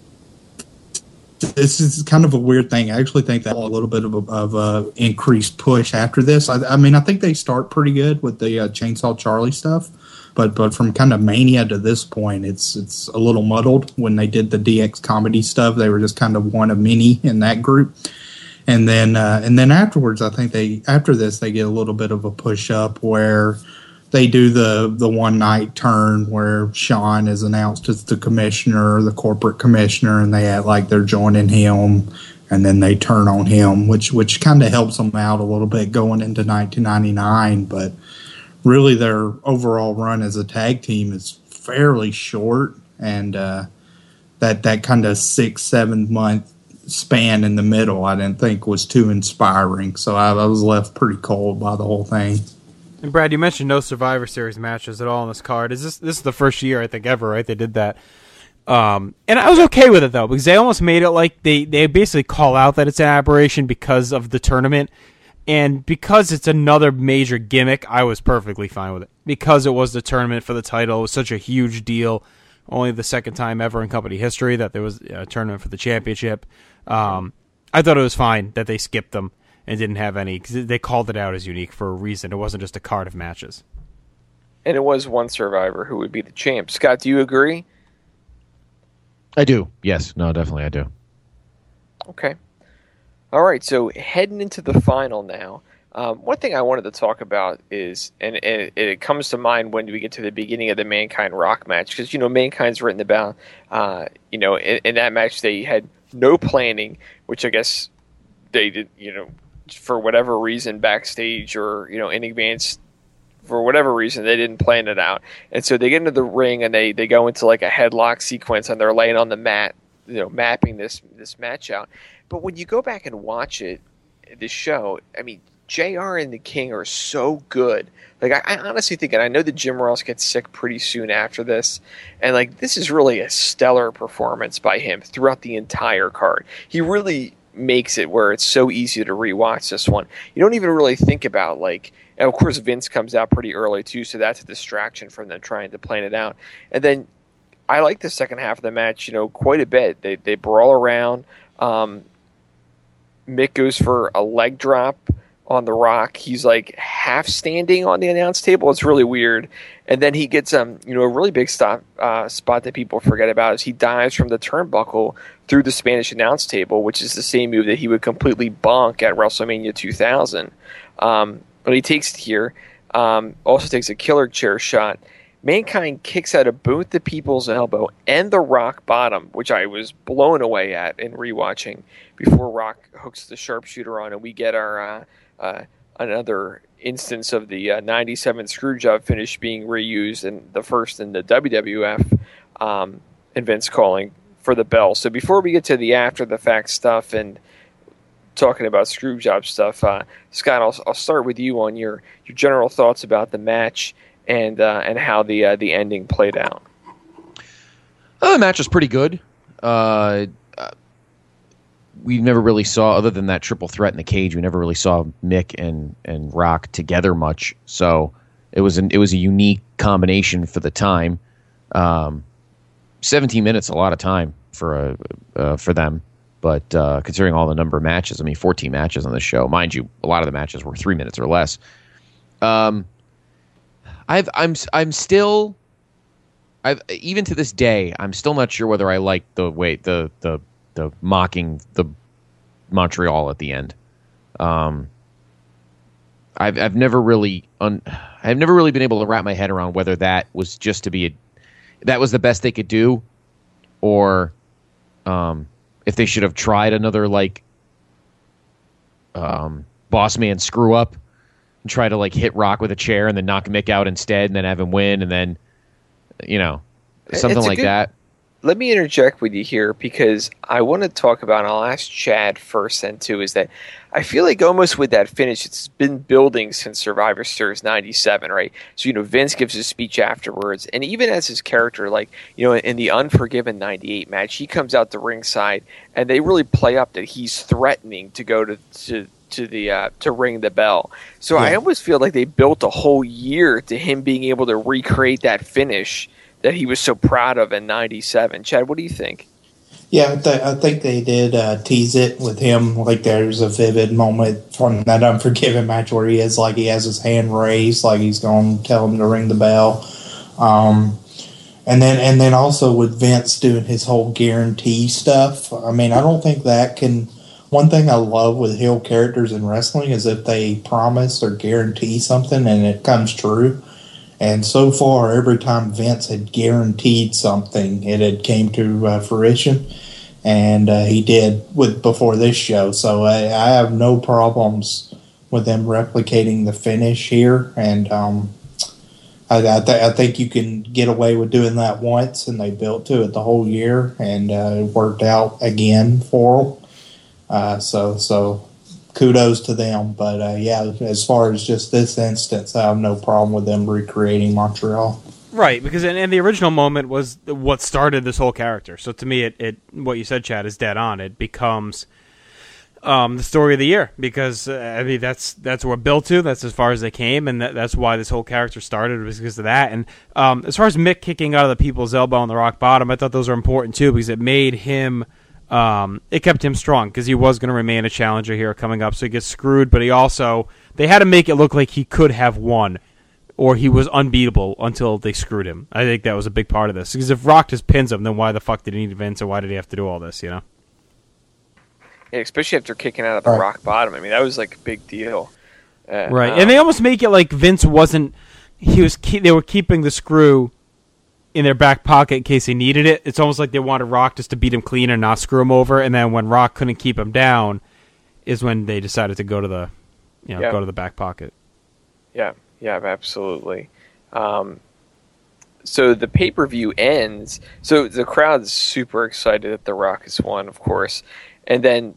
this is kind of a weird thing. I actually think that a little bit of a, of a increased push after this. I, I mean, I think they start pretty good with the uh, Chainsaw Charlie stuff. But but from kind of Mania to this point, it's it's a little muddled. When they did the D X comedy stuff, they were just kind of one of many in that group. And then uh, and then afterwards, I think they after this they get a little bit of a push up where they do the the one night turn where Sean is announced as the commissioner, the corporate commissioner, and they act like they're joining him, and then they turn on him, which which kind of helps them out a little bit going into nineteen ninety-nine, but. Really, their overall run as a tag team is fairly short, and uh, that that kind of six, seven month span in the middle, I didn't think was too inspiring. So I, I was left pretty cold by the whole thing. And Brad, you mentioned no Survivor Series matches at all on this card. Is this this is the first year I think ever, right? They did that, um, and I was okay with it though, because they almost made it like they they basically call out that it's an aberration because of the tournament. And because it's another major gimmick, I was perfectly fine with it. Because it was the tournament for the title, it was such a huge deal. Only the second time ever in company history that there was a tournament for the championship. Um, I thought it was fine that they skipped them and didn't have any, because they called it out as unique for a reason. It wasn't just a card of matches. And it was one survivor who would be the champ. Scott, do you agree? I do. Yes. No, definitely I do. Okay. All right, so heading into the final now, um, one thing I wanted to talk about is, and, and it, it comes to mind when we get to the beginning of the Mankind Rock match, because, you know, Mankind's written about, uh, you know, in, in that match they had no planning, which I guess they did, you know, for whatever reason backstage or, you know, in advance, for whatever reason, they didn't plan it out. And so they get into the ring and they, they go into like a headlock sequence and they're laying on the mat, you know, mapping this this match out. But when you go back and watch it, this show, I mean, J R and the King are so good. Like, I, I honestly think, and I know that Jim Ross gets sick pretty soon after this, and, like, this is really a stellar performance by him throughout the entire card. He really makes it where it's so easy to rewatch this one. You don't even really think about, like, and of course Vince comes out pretty early too, so that's a distraction from them trying to plan it out. And then I like the second half of the match, you know, quite a bit. They they brawl around. Um, Mick goes for a leg drop on the Rock. He's like half standing on the announce table. It's really weird. And then he gets um you know a really big stop uh, spot that people forget about is he dives from the turnbuckle through the Spanish announce table, which is the same move that he would completely bonk at WrestleMania two thousand. Um, but he takes it here. Um, also takes a killer chair shot. Mankind kicks out of both the People's Elbow and the Rock Bottom, which I was blown away at in rewatching before Rock hooks the sharpshooter on, and we get our uh, uh, another instance of the uh, ninety-seven Screwjob finish being reused, and the first in the W W F, um, and Vince calling for the bell. So before we get to the after-the-fact stuff and talking about Screwjob stuff, uh, Scott, I'll, I'll start with you on your, your general thoughts about the match and uh, and how the uh, the ending played out. Oh, the match was pretty good. Uh, uh, we never really saw, other than that triple threat in the cage, we never really saw Mick and, and Rock together much. So it was an it was a unique combination for the time. Um, Seventeen minutes, a lot of time for a uh, for them. But uh, considering all the number of matches, I mean, fourteen matches on the show, mind you, a lot of the matches were three minutes or less. Um. I've, I'm I'm still, I've even to this day, I'm still not sure whether I like the way the the the mocking the Montreal at the end. Um, I've I've never really un, I've never really been able to wrap my head around whether that was just to be a, that was the best they could do, or um, if they should have tried another like um, boss man screw up. Try to like hit Rock with a chair and then knock Mick out instead and then have him win and then, you know, something like good, that. Let me interject with you here because I want to talk about, and I'll ask Chad first then too, is that I feel like almost with that finish, it's been building since Survivor Series ninety-seven, right? So, you know, Vince gives his speech afterwards, and even as his character, like, you know, in the Unforgiven ninety-eight match, he comes out the ringside and they really play up that he's threatening to go to, to to the uh, to ring the bell. So yeah. I almost feel like they built a whole year to him being able to recreate that finish that he was so proud of in ninety-seven. Chad, what do you think? Yeah, I, th- I think they did uh, tease it with him. Like there's a vivid moment from that Unforgiven match where he is like he has his hand raised, like he's going to tell him to ring the bell. Um, and then and then also with Vince doing his whole guarantee stuff. I mean, I don't think that can. One thing I love with heel characters in wrestling is if they promise or guarantee something and it comes true. And so far, every time Vince had guaranteed something, it had came to uh, fruition. And uh, he did with before this show. So I, I have no problems with them replicating the finish here. And um, I, I, th- I think you can get away with doing that once, and they built to it the whole year, and uh, it worked out again for them. Uh, so, so kudos to them. But, uh, yeah, as far as just this instance, I have no problem with them recreating Montreal. Right, because and, and the original moment was what started this whole character. So to me, it, it what you said, Chad, is dead on. It becomes um, the story of the year because, uh, I mean, that's that's what we're built to. That's as far as they came, and that, that's why this whole character started was because of that. And um, as far as Mick kicking out of the People's Elbow on the Rock Bottom, I thought those are important, too, because it made him... Um, it kept him strong because he was going to remain a challenger here coming up, so he gets screwed, but he also, they had to make it look like he could have won, or he was unbeatable until they screwed him. I think that was a big part of this, because if Rock just pins him, then why the fuck did he need Vince, and why did he have to do all this, you know? Yeah, especially after kicking out of the right. Rock Bottom. I mean, that was like a big deal. Uh, right, um, and they almost make it like Vince wasn't, he was, ke- they were keeping the screw in their back pocket in case they needed it. It's almost like they wanted Rock just to beat him clean and not screw him over. And then when Rock couldn't keep him down, is when they decided to go to the, you know, yeah. go to the back pocket. Yeah, yeah, absolutely. Um, so the pay per view ends. So the crowd's super excited that The Rock has won, of course, and then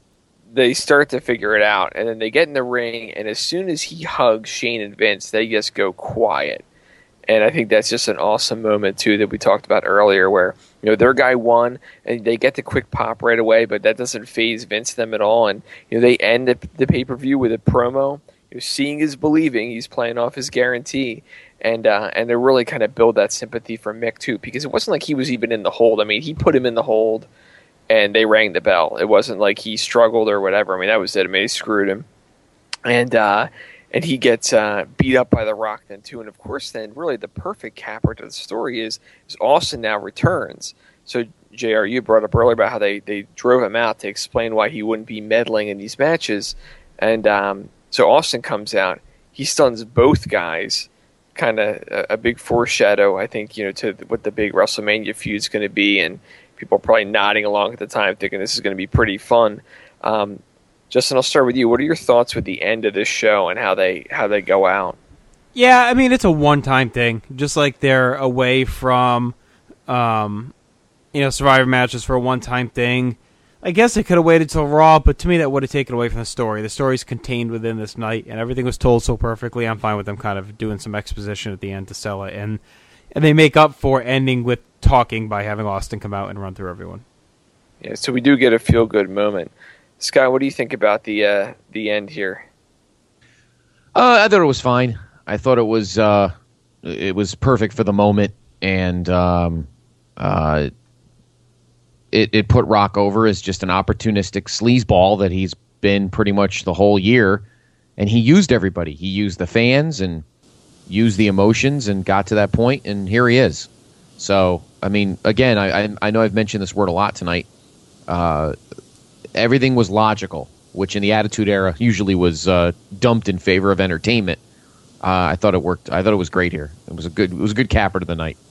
they start to figure it out, and then they get in the ring, and as soon as he hugs Shane and Vince, they just go quiet. And I think that's just an awesome moment, too, that we talked about earlier, where, you know, their guy won, and they get the quick pop right away, but that doesn't faze Vince them at all. And, you know, they end the, the pay-per-view with a promo. You know, seeing is believing. He's playing off his guarantee. And uh, and they really kind of build that sympathy for Mick, too, because it wasn't like he was even in the hold. I mean, he put him in the hold, and they rang the bell. It wasn't like he struggled or whatever. I mean, that was it. I mean, they screwed him. And, uh... And he gets uh, beat up by The Rock then, too. And, of course, then, really the perfect capper to the story is, is Austin now returns. So, J R, you brought up earlier about how they, they drove him out to explain why he wouldn't be meddling in these matches. And um, so Austin comes out. He stuns both guys. Kind of a, a big foreshadow, I think, you know, to what the big WrestleMania feud is going to be. And people are probably nodding along at the time thinking this is going to be pretty fun. Um Justin, I'll start with you. What are your thoughts with the end of this show and how they how they go out? Yeah, I mean, it's a one-time thing. Just like they're away from, um, you know, Survivor matches for a one-time thing. I guess they could have waited till Raw, but to me that would have taken away from the story. The story's contained within this night, and everything was told so perfectly. I'm fine with them kind of doing some exposition at the end to sell it. And, and they make up for ending with talking by having Austin come out and run through everyone. Yeah, so we do get a feel-good moment. Scott, what do you think about the uh, the end here? Uh, I thought it was fine. I thought it was uh, it was perfect for the moment, and um, uh, it it put Rock over as just an opportunistic sleazeball that he's been pretty much the whole year, and he used everybody. He used the fans and used the emotions and got to that point, and here he is. So, I mean, again, I I, I know I've mentioned this word a lot tonight. Uh, Everything was logical, which in the Attitude Era usually was uh, dumped in favor of entertainment. Uh, I thought it worked. I thought it was great here. It was a good. It was a good capper to the night.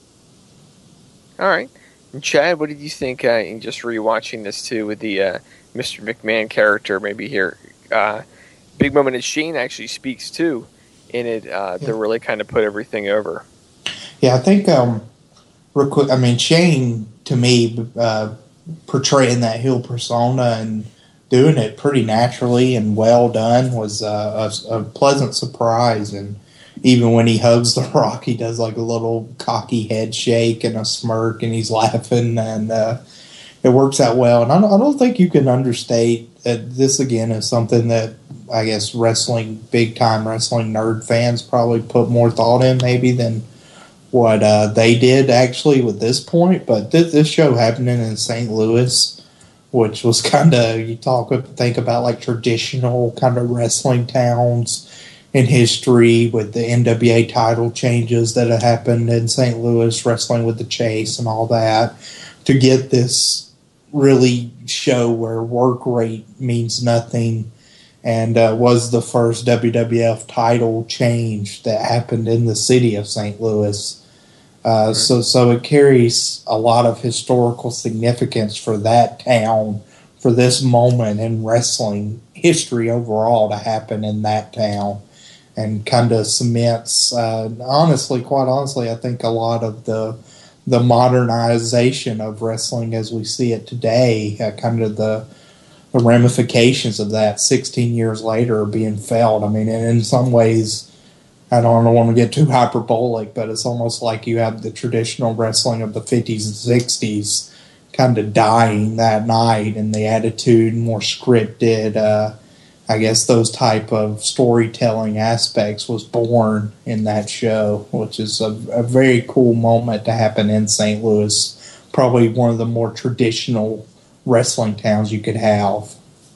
All right, and Chad, what did you think uh, in just rewatching this too with the uh, Mister McMahon character? Maybe here, uh, big moment as Shane actually speaks too in it uh, yeah. to really kind of put everything over. Yeah, I think. Um, real quick, I mean, Shane to me. Uh, portraying that heel persona and doing it pretty naturally and well done was uh, a, a pleasant surprise. And even when he hugs The Rock, he does like a little cocky head shake and a smirk, and he's laughing, and uh, it works out well. And I don't, I don't think you can understate that this, again, is something that I guess wrestling, big-time wrestling nerd fans probably put more thought in maybe than what uh, they did actually with this point. But th- this show happening in Saint Louis, which was kind of, you talk think about like traditional kind of wrestling towns in history with the N W A title changes that had happened in Saint Louis, wrestling with the Chase and all that, to get this really show where work rate means nothing, and uh, was the first W W F title change that happened in the city of Saint Louis. Uh, so, so it carries a lot of historical significance for that town, for this moment in wrestling history overall to happen in that town, and kind of cements, uh, honestly, quite honestly, I think a lot of the the modernization of wrestling as we see it today, uh, kind of the the ramifications of that sixteen years later are being felt. I mean, and in some ways, I don't, I don't want to get too hyperbolic, but it's almost like you have the traditional wrestling of the fifties and sixties kind of dying that night, and the attitude, more scripted, uh, I guess those type of storytelling aspects was born in that show, which is a, a very cool moment to happen in Saint Louis. Probably one of the more traditional wrestling towns you could have.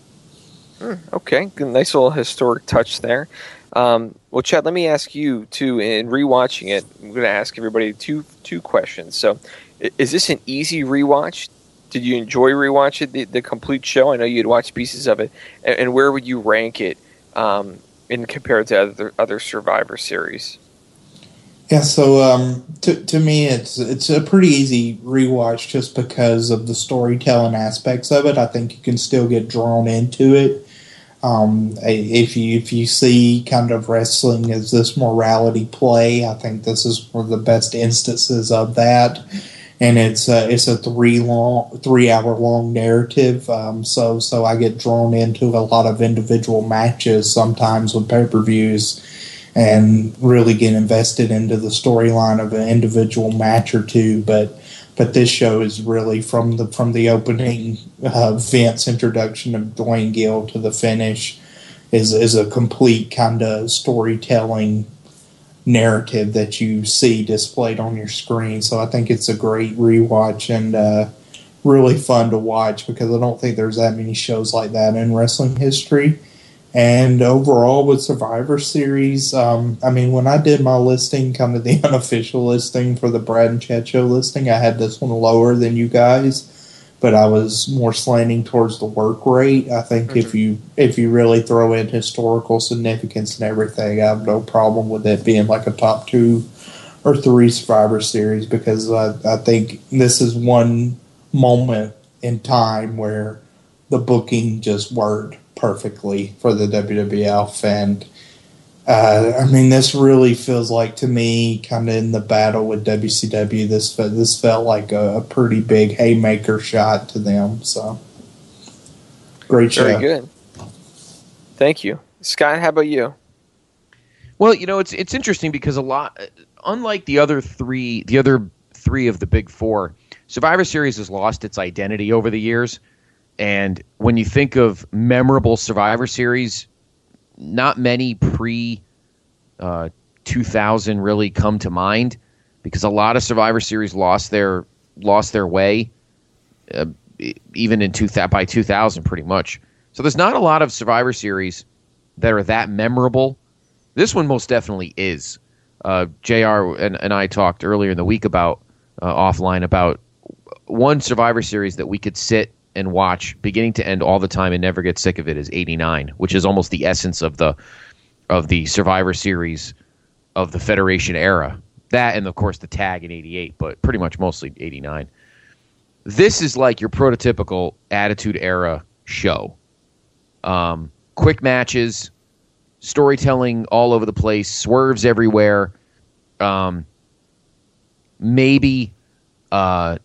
Okay, good, nice little historic touch there. Um, well, Chad, let me ask you too. In rewatching it, I'm going to ask everybody two two questions. So, is this an easy rewatch? Did you enjoy rewatching the, the complete show? I know you'd watched pieces of it, and, and where would you rank it um, in compared to other other Survivor series? Yeah, so um, to to me, it's it's a pretty easy rewatch just because of the storytelling aspects of it. I think you can still get drawn into it. Um, if you if you see kind of wrestling as this morality play, I think this is one of the best instances of that. and it's a, it's a three long three hour long narrative. Um, so so I get drawn into a lot of individual matches sometimes with pay per views, and really get invested into the storyline of an individual match or two. But but this show is really from the from the opening uh, Vince introduction of Dwayne Gill to the finish is is a complete kind of storytelling narrative that you see displayed on your screen. So I think it's a great rewatch and uh, really fun to watch, because I don't think there's that many shows like that in wrestling history. And overall with Survivor Series, um, I mean, when I did my listing, kind of the unofficial listing for the Brad and Chad Show listing, I had this one lower than you guys, but I was more slanting towards the work rate. I think mm-hmm. if you if you really throw in historical significance and everything, I have no problem with it being like a top two or three Survivor Series, because I, I think this is one moment in time where the booking just worked perfectly for the W W F. And uh, I mean, this really feels like, to me, kind of in the battle with W C W, this this felt like a, a pretty big haymaker shot to them. So great show. Very good. Thank you, Scott. How about you? Well, you know, it's it's interesting because a lot, unlike the other three, the other three of the big four, Survivor Series has lost its identity over the years. And when you think of memorable Survivor Series, not many pre uh, two thousand really come to mind, because a lot of Survivor Series lost their lost their way, uh, even in two, by two thousand, pretty much. So there's not a lot of Survivor Series that are that memorable. This one most definitely is. Uh, J R and, and I talked earlier in the week about uh, offline about one Survivor Series that we could sit and watch beginning to end all the time and never get sick of it is eighty-nine, which is almost the essence of the of the Survivor Series of the Federation era. That and, of course, the tag in eighty-eight, but pretty much mostly eighty-nine. This is like your prototypical Attitude Era show. Um, quick matches, storytelling all over the place, swerves everywhere. Um, maybe, uh,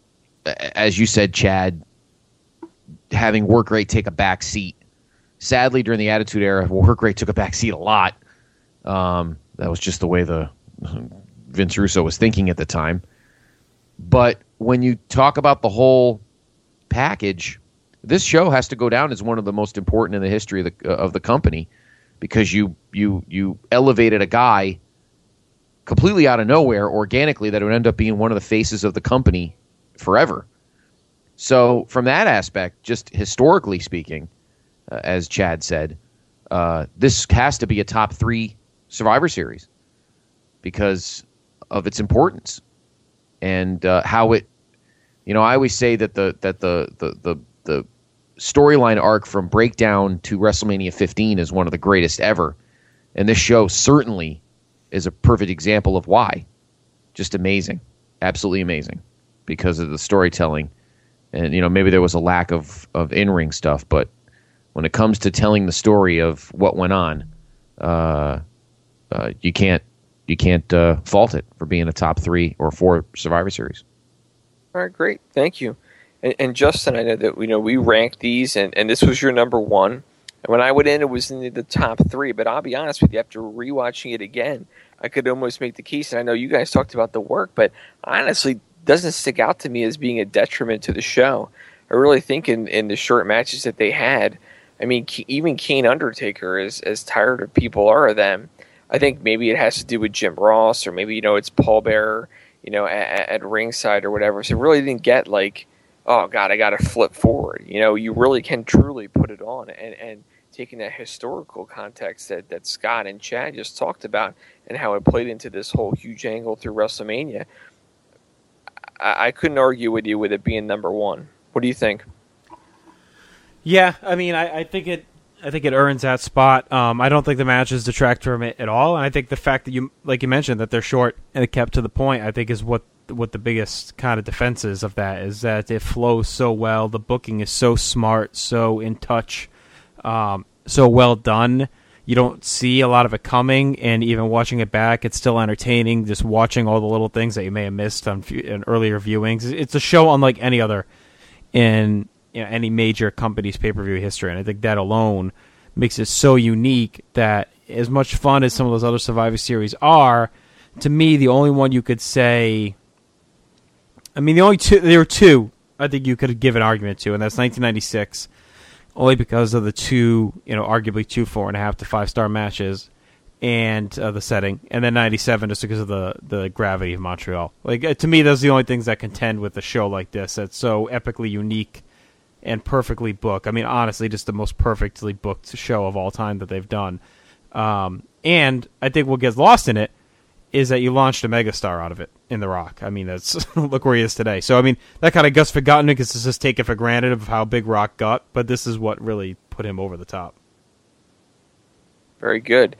as you said, Chad, having work rate take a back seat. Sadly, during the Attitude Era, work rate took a back seat a lot. Um, that was just the way the Vince Russo was thinking at the time. But when you talk about the whole package, this show has to go down as one of the most important in the history of the uh, of the company, because you you you elevated a guy completely out of nowhere, organically, that would end up being one of the faces of the company forever. So from that aspect, just historically speaking, uh, as Chad said, uh, this has to be a top three Survivor Series because of its importance and uh, how it. You know, I always say that the that the the the, the storyline arc from Breakdown to WrestleMania fifteen is one of the greatest ever, and this show certainly is a perfect example of why. Just amazing, absolutely amazing, because of the storytelling. And, you know, maybe there was a lack of, of in-ring stuff, but when it comes to telling the story of what went on, uh, uh, you can't you can't uh, fault it for being a top three or four Survivor Series. All right, great, thank you. And, and Justin, I know that you know we ranked these, and, and this was your number one. And when I went in, it was in the, the top three. But I'll be honest with you, after rewatching it again, I could almost make the case. And I know you guys talked about the work, but honestly, doesn't stick out to me as being a detriment to the show. I really think in, in the short matches that they had, I mean, even Kane Undertaker, as, as tired of people are of them, I think maybe it has to do with Jim Ross, or maybe, you know, it's Paul Bearer, you know, at, at ringside or whatever. So it really didn't get like, oh, God, I got to flip forward. You know, you really can truly put it on. And, and taking that historical context that, that Scott and Chad just talked about and how it played into this whole huge angle through WrestleMania, I couldn't argue with you with it being number one. What do you think? Yeah, I mean, I, I think it. I think it earns that spot. Um, I don't think the matches detract from it at all, and I think the fact that you, like you mentioned, that they're short and kept to the point, I think is what what the biggest kind of defense is of that. Is that it flows so well, the booking is so smart, so in touch, um, so well done. you don't see a lot of it coming, and even watching it back, it's still entertaining. Just watching all the little things that you may have missed on in earlier viewings. It's a show unlike any other in you know, any major company's pay-per-view history, and I think that alone makes it so unique that as much fun as some of those other Survivor Series are, to me, the only one you could say, I mean, the only two, there were two I think you could give an argument to, and that's nineteen ninety-six, only because of the two, you know, arguably two four and a half to five star matches, and uh, the setting, and then ninety-seven just because of the the gravity of Montreal. Like uh, to me, those are the only things that contend with a show like this that's so epically unique and perfectly booked. I mean, honestly, just the most perfectly booked show of all time that they've done. Um, and I think what gets lost in it is that you launched a megastar out of it in The Rock. I mean, that's look where he is today. So, I mean, that kind of gets forgotten because it's just taken for granted of how big Rock got, but this is what really put him over the top. Very good.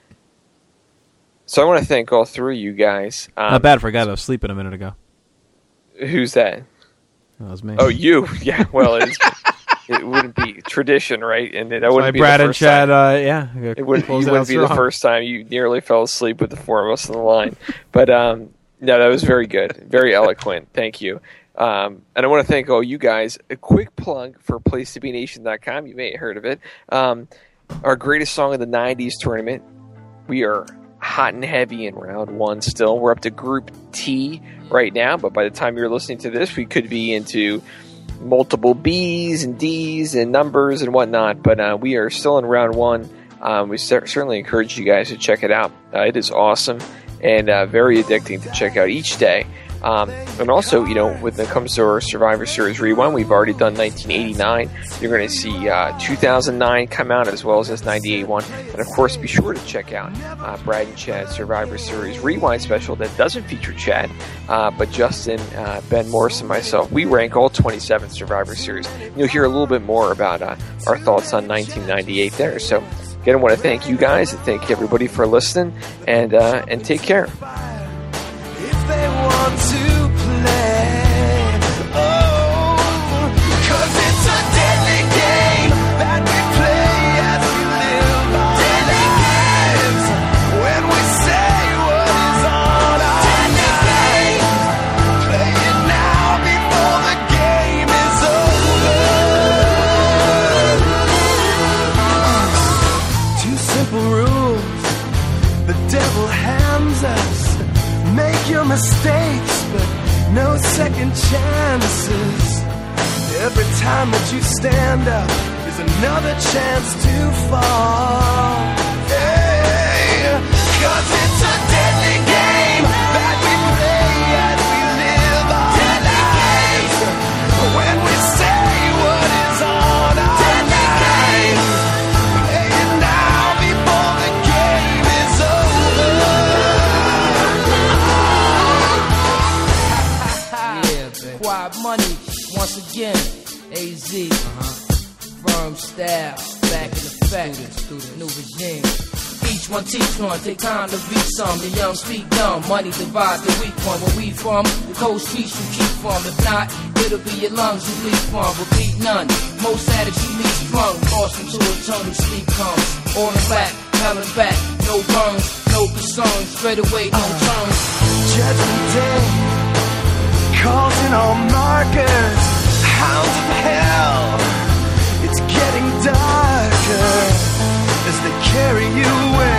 So I want to thank all three of you guys. Um, Not bad for a guy that was sleeping a minute ago. Who's that? That was me. Oh, you. Yeah, well, it's, it wouldn't be tradition, right? And that wouldn't be Brad the and first Chad, time. uh, yeah. It wouldn't, you wouldn't be the first time you nearly fell asleep with the four of us on the line. But, um, no, that was very good. Very eloquent. Thank you. Um, and I want to thank all you guys. A quick plug for place to be nation dot com. You may have heard of it. Um, our greatest song of the nineties tournament. We are hot and heavy in round one still. We're up to Group T right now, but by the time you're listening to this, we could be into multiple B's and D's and numbers and whatnot, but uh, we are still in round one. Um, we cer- certainly encourage you guys to check it out. Uh, it is awesome and uh, very addicting to check out each day. Um, and also, you know, when it comes to our Survivor Series Rewind, we've already done nineteen eighty-nine. You're going to see uh, two thousand nine come out as well as this ninety-eight one. And, of course, be sure to check out uh, Brad and Chad's Survivor Series Rewind special that doesn't feature Chad, uh, but Justin, uh, Ben Morris, and myself. We rank all twenty-seven Survivor Series. You'll hear a little bit more about uh, our thoughts on nineteen ninety-eight there. So, again, I want to thank you guys and thank everybody for listening, and uh, and take care. They want to play, oh, 'cause it's a deadly game that we play as we live our deadly lives. When we say what is on our mind, play it now before the game is over. Two simple rules the devil hands us. Make your mistakes, but no second chances. Every time that you stand up is another chance to fall. Hey, 'cause it's a deadly game that we play as we live our lives. When we say what is on our minds, play it now before the game is over. Quiet money, once again, A Z, uh-huh. Firm style, back in effect, student, new regime. Each one teach one, take time to reach some. The young speak dumb, money divide the weak one. Where we from, the cold streets you keep from. If not, it'll be your lungs you bleed from. Repeat none, most addicts you meet sprung. Lost into eternal sleep comes. On the back, coming back, no burns, no concerns. Straight away, no turns. Judgment Day calls in all markers, hounds of hell. It's getting darker as they carry you away.